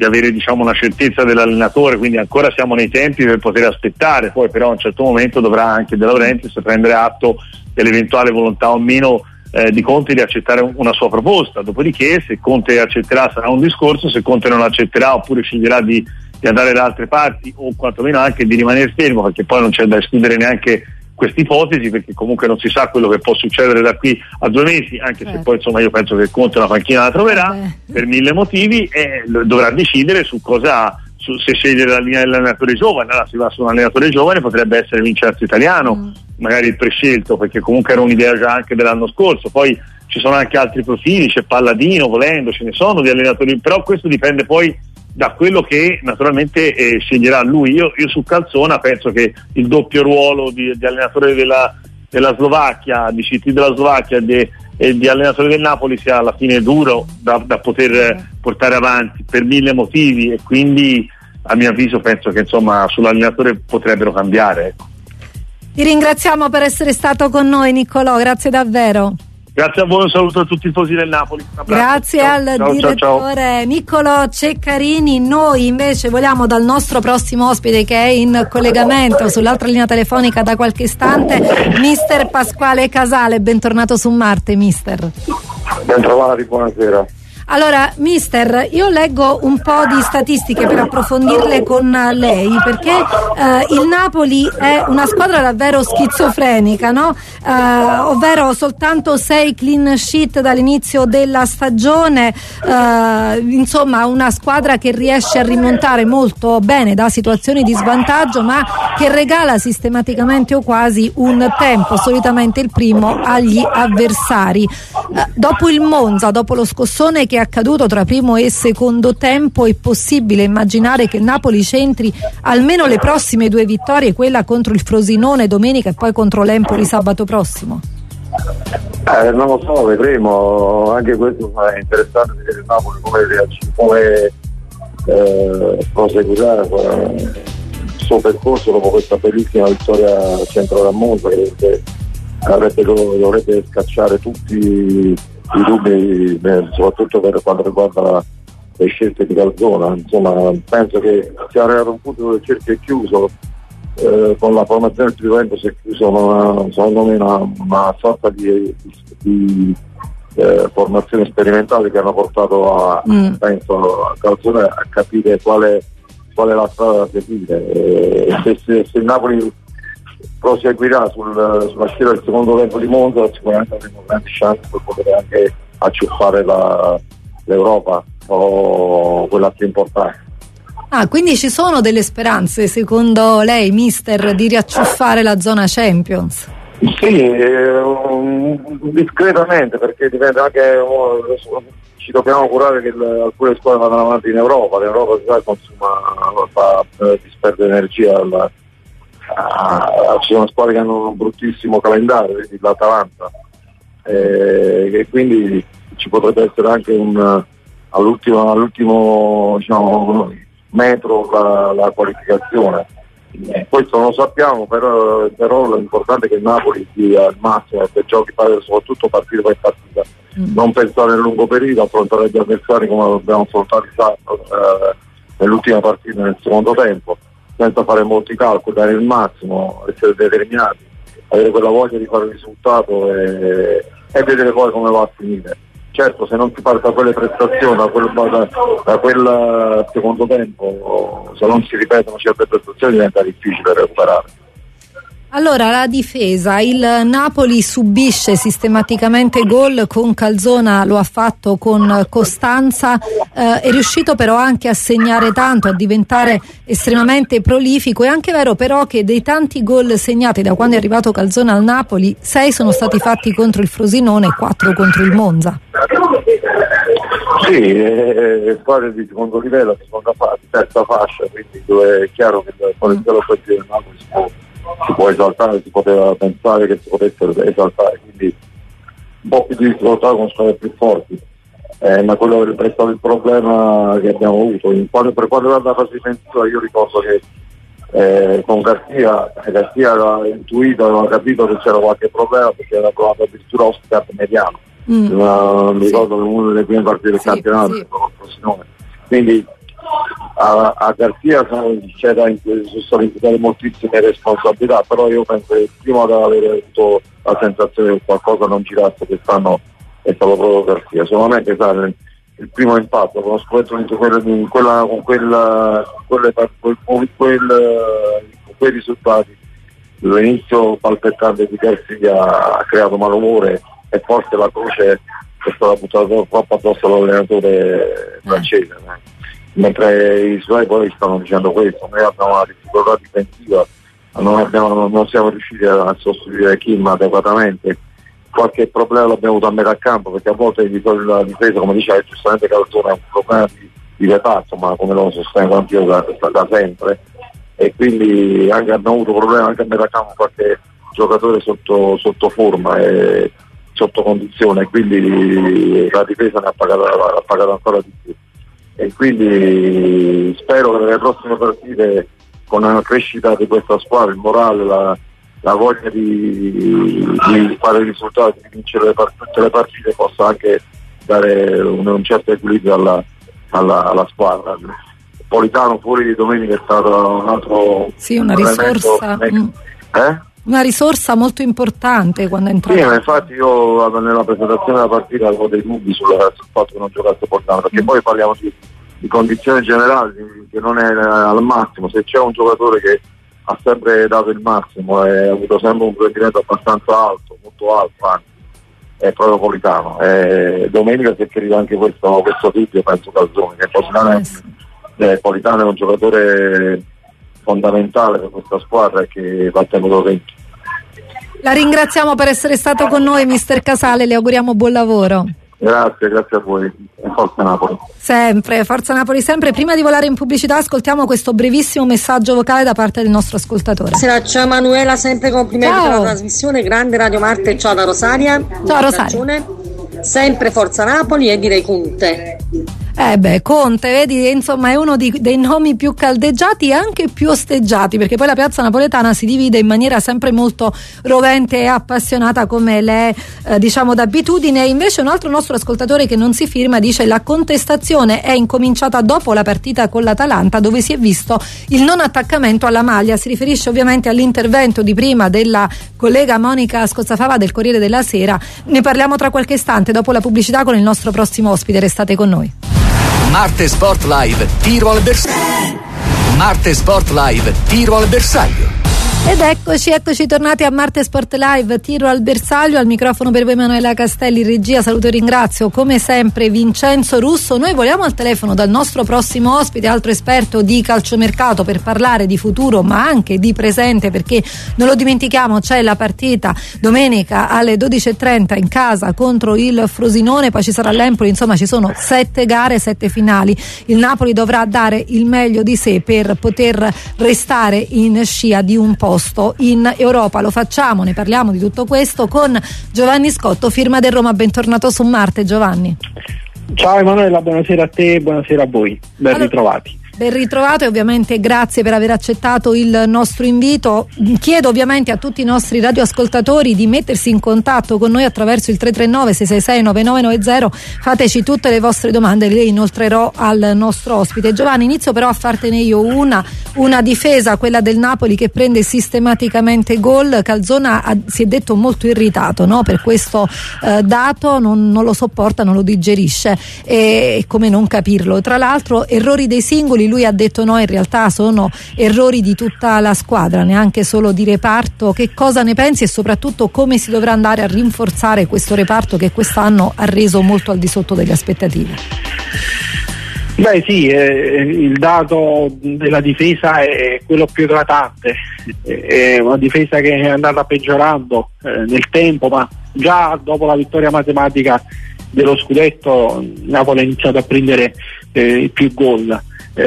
H: una certezza dell'allenatore, quindi ancora siamo nei tempi per poter aspettare, poi però a un certo momento dovrà anche De Laurentiis prendere atto dell'eventuale volontà o meno di Conte di accettare una sua proposta, dopodiché se Conte accetterà sarà un discorso, se Conte non accetterà oppure sceglierà di andare da altre parti o quantomeno anche di rimanere fermo, perché poi non c'è da escludere neanche questa ipotesi, perché comunque non si sa quello che può succedere da qui a 2 mesi, anche se poi insomma io penso che Conte una panchina la troverà per 1000 motivi e dovrà decidere su cosa, se scegliere la linea dell'allenatore giovane. Allora si va su un allenatore giovane, potrebbe essere Vincenzo Italiano, magari il prescelto, perché comunque era un'idea già anche dell'anno scorso, poi ci sono anche altri profili, c'è Palladino volendo, ce ne sono di allenatori, però questo dipende poi da quello che naturalmente sceglierà lui. Io su Calzona penso che il doppio ruolo di allenatore della Slovacchia, di CT della Slovacchia e di allenatore del Napoli sia alla fine duro da poter portare avanti per 1000 motivi, e quindi a mio avviso penso che insomma sull'allenatore potrebbero cambiare, ecco.
A: Ti ringraziamo per essere stato con noi, Niccolò, grazie davvero.
H: Grazie a voi, un saluto a tutti i tifosi del Napoli.
A: Grazie al direttore Niccolò Ceccarini. Noi invece vogliamo dal nostro prossimo ospite, che è in collegamento sull'altra linea telefonica da qualche istante, mister Pasquale Casale. Bentornato su Marte, mister.
I: Bentrovati, buonasera.
A: Allora, mister, io leggo un po' di statistiche per approfondirle con lei, perché il Napoli è una squadra davvero schizofrenica, no? Ovvero soltanto 6 clean sheet dall'inizio della stagione, insomma una squadra che riesce a rimontare molto bene da situazioni di svantaggio, ma che regala sistematicamente o quasi un tempo, solitamente il primo, agli avversari. Dopo il Monza, dopo lo scossone che è accaduto tra primo e secondo tempo, è possibile immaginare che il Napoli centri almeno le prossime 2 vittorie, quella contro il Frosinone domenica e poi contro l'Empoli sabato prossimo?
I: Non lo so, vedremo. Anche questo è interessante vedere il Napoli come proseguirà il suo percorso dopo questa bellissima vittoria al centro da Monza, che dovrebbe scacciare tutti i dubbi, soprattutto per quanto riguarda le scelte di Calzona. Insomma, penso che sia arrivato un punto dove il cerchio è chiuso, con la formazione del Juventus si è chiuso secondo me una sorta di formazione sperimentale che hanno portato penso a Calzona a capire qual è la strada da seguire. Se il Napoli proseguirà sulla scia del secondo tempo di Monza, sicuramente avremo grandi chance per poter anche acciuffare l'Europa, o quella più importante.
A: Quindi ci sono delle speranze, secondo lei, mister, di riacciuffare la zona Champions?
I: Sì, discretamente, perché dipende anche, ci dobbiamo curare che alcune squadre vanno avanti in Europa, l'Europa fa disperdere energia, ci sono squadre che hanno un bruttissimo calendario, vedi l'Atalanta, e quindi ci potrebbe essere anche all'ultimo diciamo, metro la qualificazione. Questo non lo sappiamo, però l'importante è che il Napoli sia al massimo e giochi soprattutto partita per partita, non pensare nel lungo periodo, affrontare gli avversari come abbiamo affrontato nell'ultima partita nel secondo tempo, senza fare molti calcoli, dare il massimo, essere determinati, avere quella voglia di fare il risultato e vedere poi come va a finire. Certo, se non si parte da quelle prestazioni, da quel secondo tempo, se non si ripetono certe prestazioni diventa difficile recuperare.
A: Allora, la difesa, il Napoli subisce sistematicamente gol, con Calzona lo ha fatto con costanza, è riuscito però anche a segnare tanto, a diventare estremamente prolifico. È anche vero però che dei tanti gol segnati da quando è arrivato Calzona al Napoli, 6 sono stati fatti contro il Frosinone e 4 contro il Monza.
I: Sì, squadre di secondo livello, di seconda fase, terza fascia, quindi dove è chiaro che con il livello del Napoli si può esaltare, si poteva pensare che si potesse esaltare, quindi un po' più di difficoltà con squadre più forti, ma quello è stato il problema che abbiamo avuto. Per quanto riguarda la fase difensiva, io ricordo che con Garcia aveva intuito, aveva capito che c'era qualche problema, perché era provato addirittura a ospitare mediano, non mi ricordo che una delle prime partite del campionato, quindi a Garcia sono state imputate moltissime responsabilità, però io penso che prima di aver avuto la sensazione che qualcosa non girasse quest'anno è stato proprio Garcia. Solamente il primo impatto con lo scudetto con quei risultati, l'inizio palpettante di Garcia ha creato malumore e forse la croce è stata buttata troppo addosso all'allenatore francese, mentre i suoi poi stanno dicendo questo. Noi abbiamo una difficoltà difensiva, non siamo riusciti a sostituire Kim adeguatamente, qualche problema l'abbiamo avuto a metà campo, perché a volte la difesa, come diceva giustamente Calzona, è un problema di reparto, ma come lo sostengo anche io da sempre, e quindi abbiamo avuto problemi anche a metà campo, qualche giocatore sotto forma e sotto condizione, e quindi la difesa ne ha pagato ancora di più. E quindi spero che nelle prossime partite, con la crescita di questa squadra, il morale, la voglia di fare i risultati, di vincere tutte le partite, possa anche dare un certo equilibrio alla squadra. Politano fuori di domenica è stato un altro
A: una risorsa. Una risorsa molto importante quando è entrato.
I: Sì, ma infatti io nella presentazione della partita avevo dei dubbi sul fatto che non giocasse Politano, perché poi parliamo di condizioni generali che non è al massimo. Se c'è un giocatore che ha sempre dato il massimo e ha avuto sempre un rendimento abbastanza alto, molto alto anzi, è proprio Politano. Domenica si è chiarito anche questo dubbio, penso Calzoni, che Politano è un giocatore fondamentale per questa squadra e che va tenuto dentro.
A: La ringraziamo per essere stato con noi, mister Casale, le auguriamo buon lavoro.
I: Grazie a voi, Forza Napoli.
A: Sempre, Forza Napoli sempre. Prima di volare in pubblicità ascoltiamo questo brevissimo messaggio vocale da parte del nostro ascoltatore.
J: Ciao Manuela, sempre complimenti per la trasmissione, grande Radio Marte, ciao da Rosaria.
A: Ciao Rosaria.
J: Sempre Forza Napoli e direi Conte.
A: Conte, vedi, insomma, è uno dei nomi più caldeggiati e anche più osteggiati, perché poi la piazza napoletana si divide in maniera sempre molto rovente e appassionata, come le diciamo d'abitudine. Invece un altro nostro ascoltatore che non si firma dice: la contestazione è incominciata dopo la partita con l'Atalanta, dove si è visto il non attaccamento alla maglia. Si riferisce ovviamente all'intervento di prima della collega Monica Scozzafava del Corriere della Sera. Ne parliamo tra qualche istante dopo la pubblicità con il nostro prossimo ospite. Restate con noi.
E: Marte Sport Live, tiro al bersaglio. Marte Sport Live, tiro al bersaglio.
A: Ed eccoci tornati a Marte Sport Live, tiro al bersaglio, al microfono per voi Emanuela Castelli, regia, saluto e ringrazio come sempre Vincenzo Russo. Noi voliamo al telefono dal nostro prossimo ospite, altro esperto di calciomercato, per parlare di futuro ma anche di presente, perché non lo dimentichiamo, c'è la partita domenica alle 12:30 in casa contro il Frosinone, poi ci sarà l'Empoli, insomma ci sono 7 gare, 7 finali. Il Napoli dovrà dare il meglio di sé per poter restare in scia di un posto in Europa. Lo facciamo, ne parliamo di tutto questo con Giovanni Scotto, firma del Roma. Bentornato su Marte, Giovanni.
K: Ciao Emanuela, buonasera a te e buonasera a voi, ben ritrovati.
A: Ben ritrovato e ovviamente grazie per aver accettato il nostro invito. Chiedo ovviamente a tutti i nostri radioascoltatori di mettersi in contatto con noi attraverso il 339-666-9990. Fateci tutte le vostre domande, le inoltrerò al nostro ospite. Giovanni, inizio però a fartene io una difesa, quella del Napoli, che prende sistematicamente gol. Calzona si è detto molto irritato, no? Per questo dato, non lo sopporta, non lo digerisce, e come non capirlo. Tra l'altro errori dei singoli, lui ha detto no, in realtà sono errori di tutta la squadra, neanche solo di reparto. Che cosa ne pensi e soprattutto come si dovrà andare a rinforzare questo reparto che quest'anno ha reso molto al di sotto delle aspettative?
K: Beh sì, il dato della difesa è quello più eclatante, è una difesa che è andata peggiorando nel tempo, ma già dopo la vittoria matematica dello scudetto Napoli ha iniziato a prendere più gol.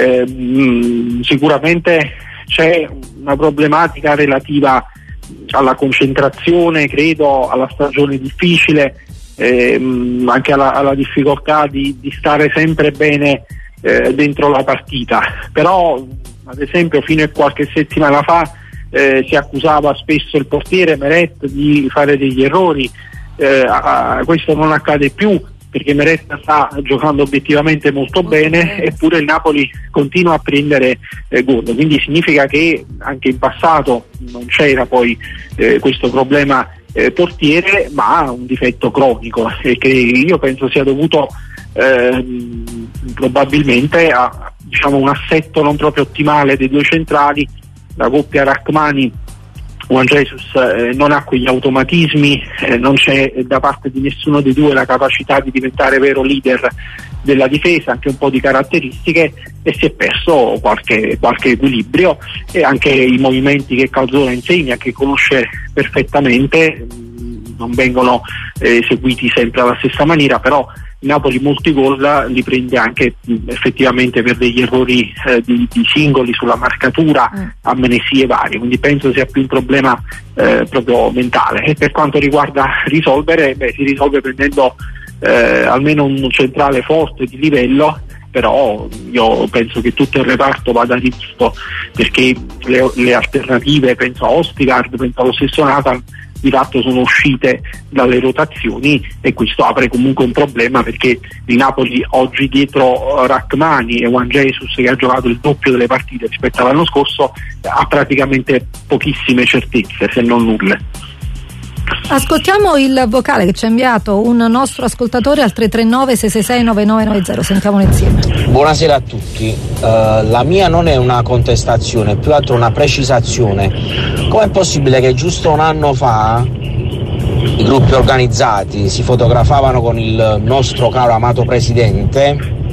K: Sicuramente c'è una problematica relativa alla concentrazione, credo, alla stagione difficile, anche alla difficoltà di stare sempre bene dentro la partita. Però ad esempio fino a qualche settimana fa si accusava spesso il portiere Meret di fare degli errori. Questo non accade più, perché Meret sta giocando obiettivamente molto bene, eppure il Napoli continua a prendere gol, quindi significa che anche in passato non c'era poi questo problema portiere, ma un difetto cronico, e che io penso sia dovuto probabilmente a un assetto non proprio ottimale dei due centrali. La coppia Rachmani Juan Jesus non ha quegli automatismi, non c'è da parte di nessuno dei due la capacità di diventare vero leader della difesa, anche un po' di caratteristiche, e si è perso qualche equilibrio, e anche i movimenti che Calzona insegna, che conosce perfettamente, non vengono eseguiti sempre alla stessa maniera. Però Napoli molti gol li prende anche effettivamente per degli errori di singoli sulla marcatura, amnesie varie, quindi penso sia più un problema proprio mentale. E per quanto riguarda risolvere, si risolve prendendo almeno un centrale forte di livello, però io penso che tutto il reparto vada rivisto, perché le alternative, penso a Ostigard, penso allo stesso Nathan, di fatto sono uscite dalle rotazioni, e questo apre comunque un problema, perché il Napoli oggi dietro Rachmani e Juan Jesus, che ha giocato il doppio delle partite rispetto all'anno scorso, ha praticamente pochissime certezze, se non nulle.
A: Ascoltiamo il vocale che ci ha inviato un nostro ascoltatore al 339-666-9990, sentiamolo insieme.
L: Buonasera a tutti, la mia non è una contestazione, più altro una precisazione. Com'è possibile che giusto un anno fa i gruppi organizzati si fotografavano con il nostro caro amato presidente,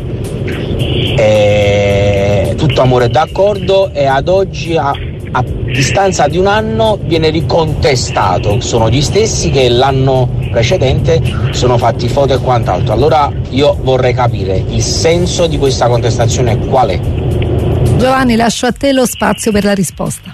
L: tutto amore e d'accordo, e ad oggi a distanza di un anno viene ricontestato? Sono gli stessi che l'anno precedente sono fatti foto e quant'altro. Allora io vorrei capire il senso di questa contestazione qual è.
A: Giovanni, lascio a te lo spazio per la risposta.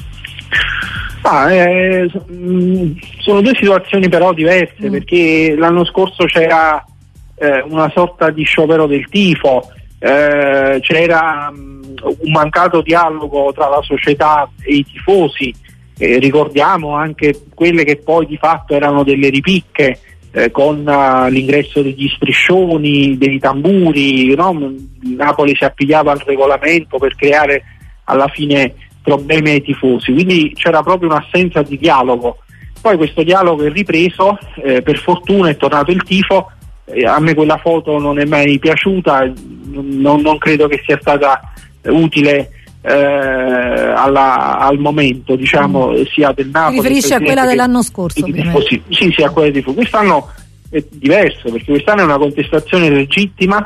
K: Sono due situazioni però diverse, perché l'anno scorso c'era una sorta di sciopero del tifo, c'era un mancato dialogo tra la società e i tifosi, ricordiamo anche quelle che poi di fatto erano delle ripicche, con l'ingresso degli striscioni, dei tamburi, no? Napoli si appigliava al regolamento per creare alla fine problemi ai tifosi, quindi c'era proprio un'assenza di dialogo. Poi questo dialogo è ripreso, per fortuna è tornato il tifo. A me quella foto non è mai piaciuta, non credo che sia stata utile al momento, diciamo, sia del Napoli.
A: Ti riferisci a quella dell'anno scorso?
K: Sì, a quella di fu. Quest'anno è diverso, perché quest'anno è una contestazione legittima,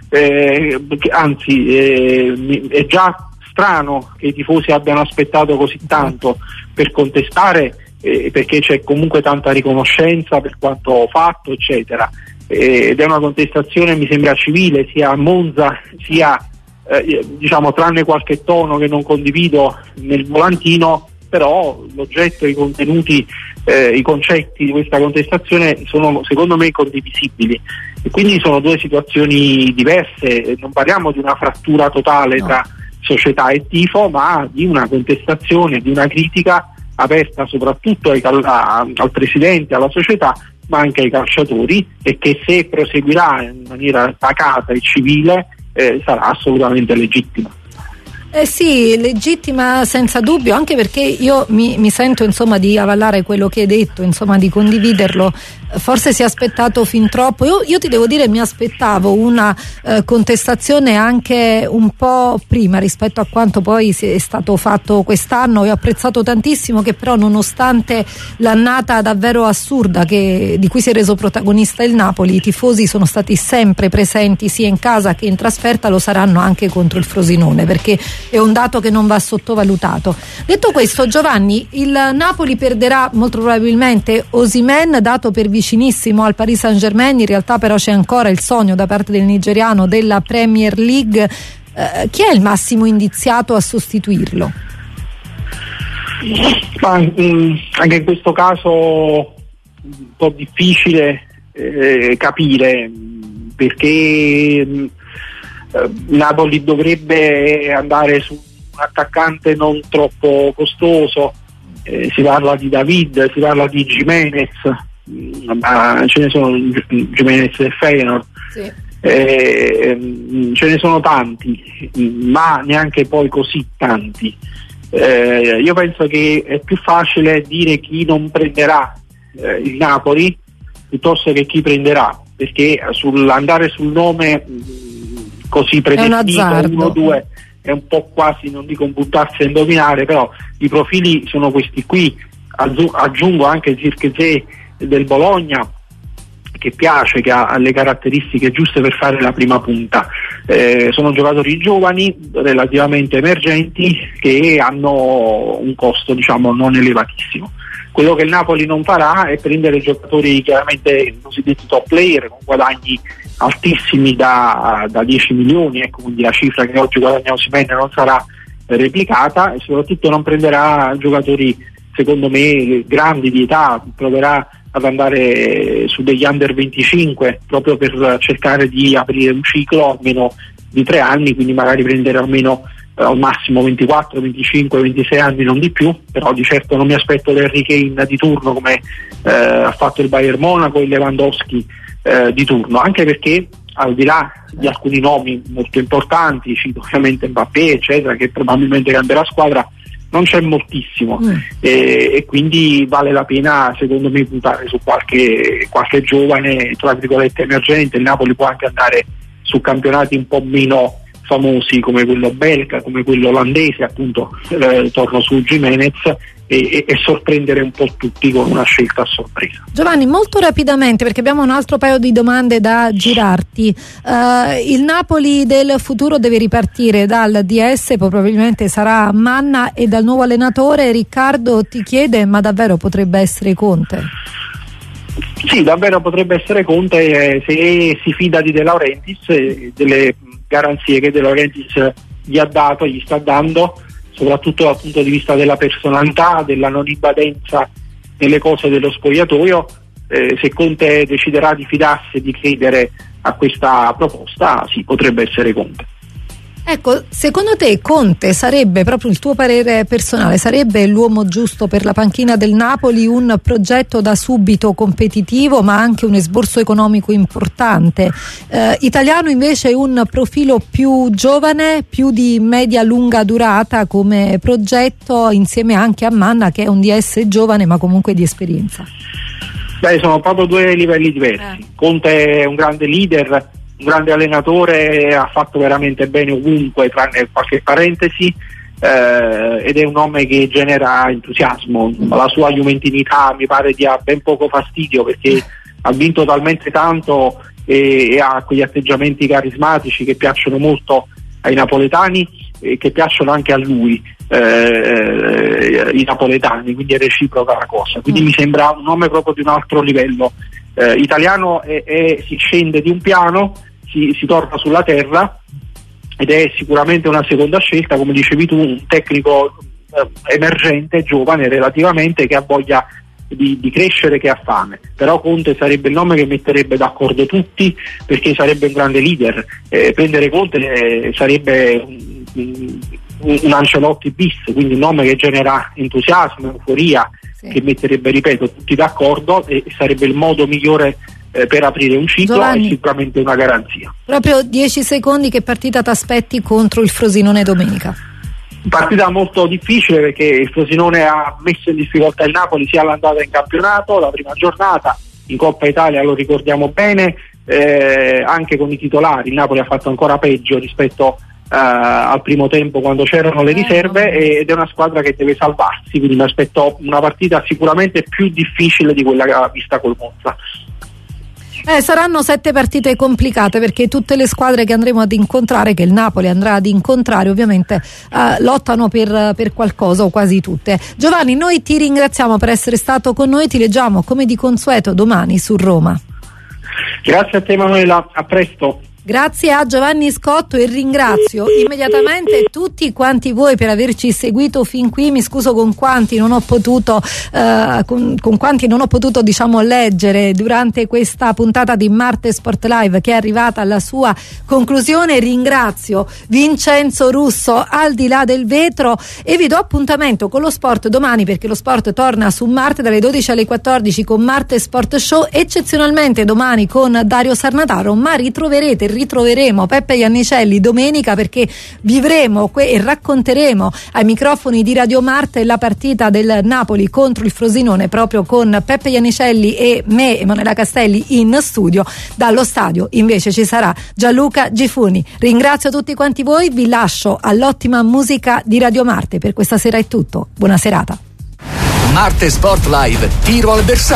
K: anzi è già strano che i tifosi abbiano aspettato così tanto per contestare, perché c'è comunque tanta riconoscenza per quanto fatto, eccetera, ed è una contestazione, mi sembra, civile, sia a Monza sia diciamo, tranne qualche tono che non condivido nel volantino, però l'oggetto, i contenuti, i concetti di questa contestazione sono secondo me condivisibili, e quindi sono due situazioni diverse. Non parliamo di una frattura totale tra società e tifo, ma di una contestazione, di una critica aperta soprattutto al presidente, alla società, ma anche ai calciatori, e che se proseguirà in maniera pacata e civile sarà assolutamente legittima.
A: Sì, legittima senza dubbio, anche perché io mi sento, insomma, di avallare quello che hai detto, insomma, di condividerlo. Forse si è aspettato fin troppo. Io ti devo dire, mi aspettavo una contestazione anche un po' prima rispetto a quanto poi è stato fatto quest'anno. Ho apprezzato tantissimo che però, nonostante l'annata davvero assurda di cui si è reso protagonista il Napoli, i tifosi sono stati sempre presenti sia in casa che in trasferta, lo saranno anche contro il Frosinone, perché è un dato che non va sottovalutato. Detto questo, Giovanni, il Napoli perderà molto probabilmente Osimhen, dato per vicinissimo al Paris Saint-Germain. In realtà però c'è ancora il sogno da parte del nigeriano della Premier League. Chi è il massimo indiziato a sostituirlo?
K: Anche in questo caso un po' difficile capire, perché Napoli dovrebbe andare su un attaccante non troppo costoso, si parla di David, si parla di Gimenez, ma ce ne sono, Gimenez e Feyenoord, sì. Ce ne sono tanti, ma neanche poi così tanti. Io penso che è più facile dire chi non prenderà il Napoli piuttosto che chi prenderà, perché andare sul nome così predefinito 1-2 è un po' quasi, non dico un buttarsi a indovinare, però i profili sono questi qui. Aggiungo anche Zirkzee del Bologna, che piace, che ha le caratteristiche giuste per fare la prima punta. Sono giocatori giovani, relativamente emergenti, che hanno un costo, diciamo, non elevatissimo. Quello che il Napoli non farà è prendere giocatori chiaramente cosiddetti top player con guadagni altissimi da 10 milioni, ecco, quindi la cifra che oggi guadagna Osimhen non sarà replicata, e soprattutto non prenderà giocatori, secondo me, grandi di età. Proverà ad andare su degli under 25 proprio per cercare di aprire un ciclo almeno di 3 anni, quindi magari prendere almeno al massimo 24, 25, 26 anni, non di più. Però di certo non mi aspetto l'Harry Kane di turno come ha fatto il Bayern Monaco, il Lewandowski di turno, anche perché al di là di alcuni nomi molto importanti, cito ovviamente Mbappé eccetera, che probabilmente cambierà squadra, non c'è moltissimo, e quindi vale la pena, secondo me, puntare su qualche giovane, tra virgolette, emergente. Il Napoli può anche andare su campionati un po' meno famosi come quello belga, come quello olandese, appunto, torno su Gimenez, e sorprendere un po' tutti con una scelta a sorpresa.
A: Giovanni, molto rapidamente, perché abbiamo un altro paio di domande da girarti. Il Napoli del futuro deve ripartire dal DS, poi probabilmente sarà Manna, e dal nuovo allenatore. Riccardo ti chiede: ma davvero potrebbe essere Conte?
K: Sì, davvero potrebbe essere Conte, se si fida di De Laurentiis, delle garanzie che De Laurentiis gli sta dando, soprattutto dal punto di vista della personalità, della non invadenza nelle cose dello spogliatoio. Se Conte deciderà di fidarsi e di credere a questa proposta, sì, potrebbe essere Conte.
A: Ecco, secondo te Conte sarebbe, proprio il tuo parere personale, sarebbe l'uomo giusto per la panchina del Napoli? Un progetto da subito competitivo, ma anche un esborso economico importante. Italiano invece un profilo più giovane, più di media-lunga durata come progetto, insieme anche a Manna, che è un DS giovane ma comunque di esperienza.
K: Beh, sono proprio due livelli diversi. Conte è un grande leader, un grande allenatore, ha fatto veramente bene ovunque, tranne qualche parentesi. ed è un nome che genera entusiasmo. La sua juventinità mi pare dia ben poco fastidio, perché ha vinto talmente tanto e ha quegli atteggiamenti carismatici che piacciono molto ai napoletani e che piacciono anche a lui, i napoletani, quindi è reciproca la cosa. Quindi mi sembra un nome proprio di un altro livello. Italiano si scende di un piano, si torna sulla terra, ed è sicuramente una seconda scelta, come dicevi tu, un tecnico emergente, giovane relativamente, che ha voglia di crescere, che ha fame. Però Conte sarebbe il nome che metterebbe d'accordo tutti, perché sarebbe un grande leader. Prendere Conte sarebbe un Ancelotti bis, quindi un nome che genera entusiasmo, euforia, che metterebbe, ripeto, tutti d'accordo, e sarebbe il modo migliore per aprire un ciclo. Giovanni, è sicuramente una garanzia.
A: Proprio 10 secondi, che partita ti aspetti contro il Frosinone domenica?
K: Partita molto difficile, perché il Frosinone ha messo in difficoltà il Napoli sia all'andata in campionato, la prima giornata, in Coppa Italia lo ricordiamo bene, anche con i titolari il Napoli ha fatto ancora peggio rispetto al primo tempo, quando c'erano le riserve, ed è una squadra che deve salvarsi, quindi mi aspetto una partita sicuramente più difficile di quella che ha vista col Monza.
A: Saranno 7 partite complicate, perché tutte le squadre che andremo ad incontrare, che il Napoli andrà ad incontrare, ovviamente lottano per qualcosa, o quasi tutte. Giovanni, noi ti ringraziamo per essere stato con noi, ti leggiamo come di consueto domani su Roma.
K: Grazie a te Emanuela, a presto.
A: Grazie a Giovanni Scotto, e ringrazio immediatamente tutti quanti voi per averci seguito fin qui. Mi scuso con quanti non ho potuto diciamo leggere durante questa puntata di Marte Sport Live, che è arrivata alla sua conclusione. Ringrazio Vincenzo Russo al di là del vetro, e vi do appuntamento con lo sport domani, perché lo sport torna su Marte dalle 12 alle 14 con Marte Sport Show, eccezionalmente domani con Dario Sarnataro, ma ritroveremo Peppe Iannicelli domenica, perché vivremo e racconteremo ai microfoni di Radio Marte la partita del Napoli contro il Frosinone, proprio con Peppe Iannicelli e me, Emanuela Castelli, in studio. Dallo stadio invece ci sarà Gianluca Gifuni. Ringrazio tutti quanti voi, vi lascio all'ottima musica di Radio Marte. Per questa sera è tutto, buona serata.
E: Marte Sport Live, tiro al bersaglio.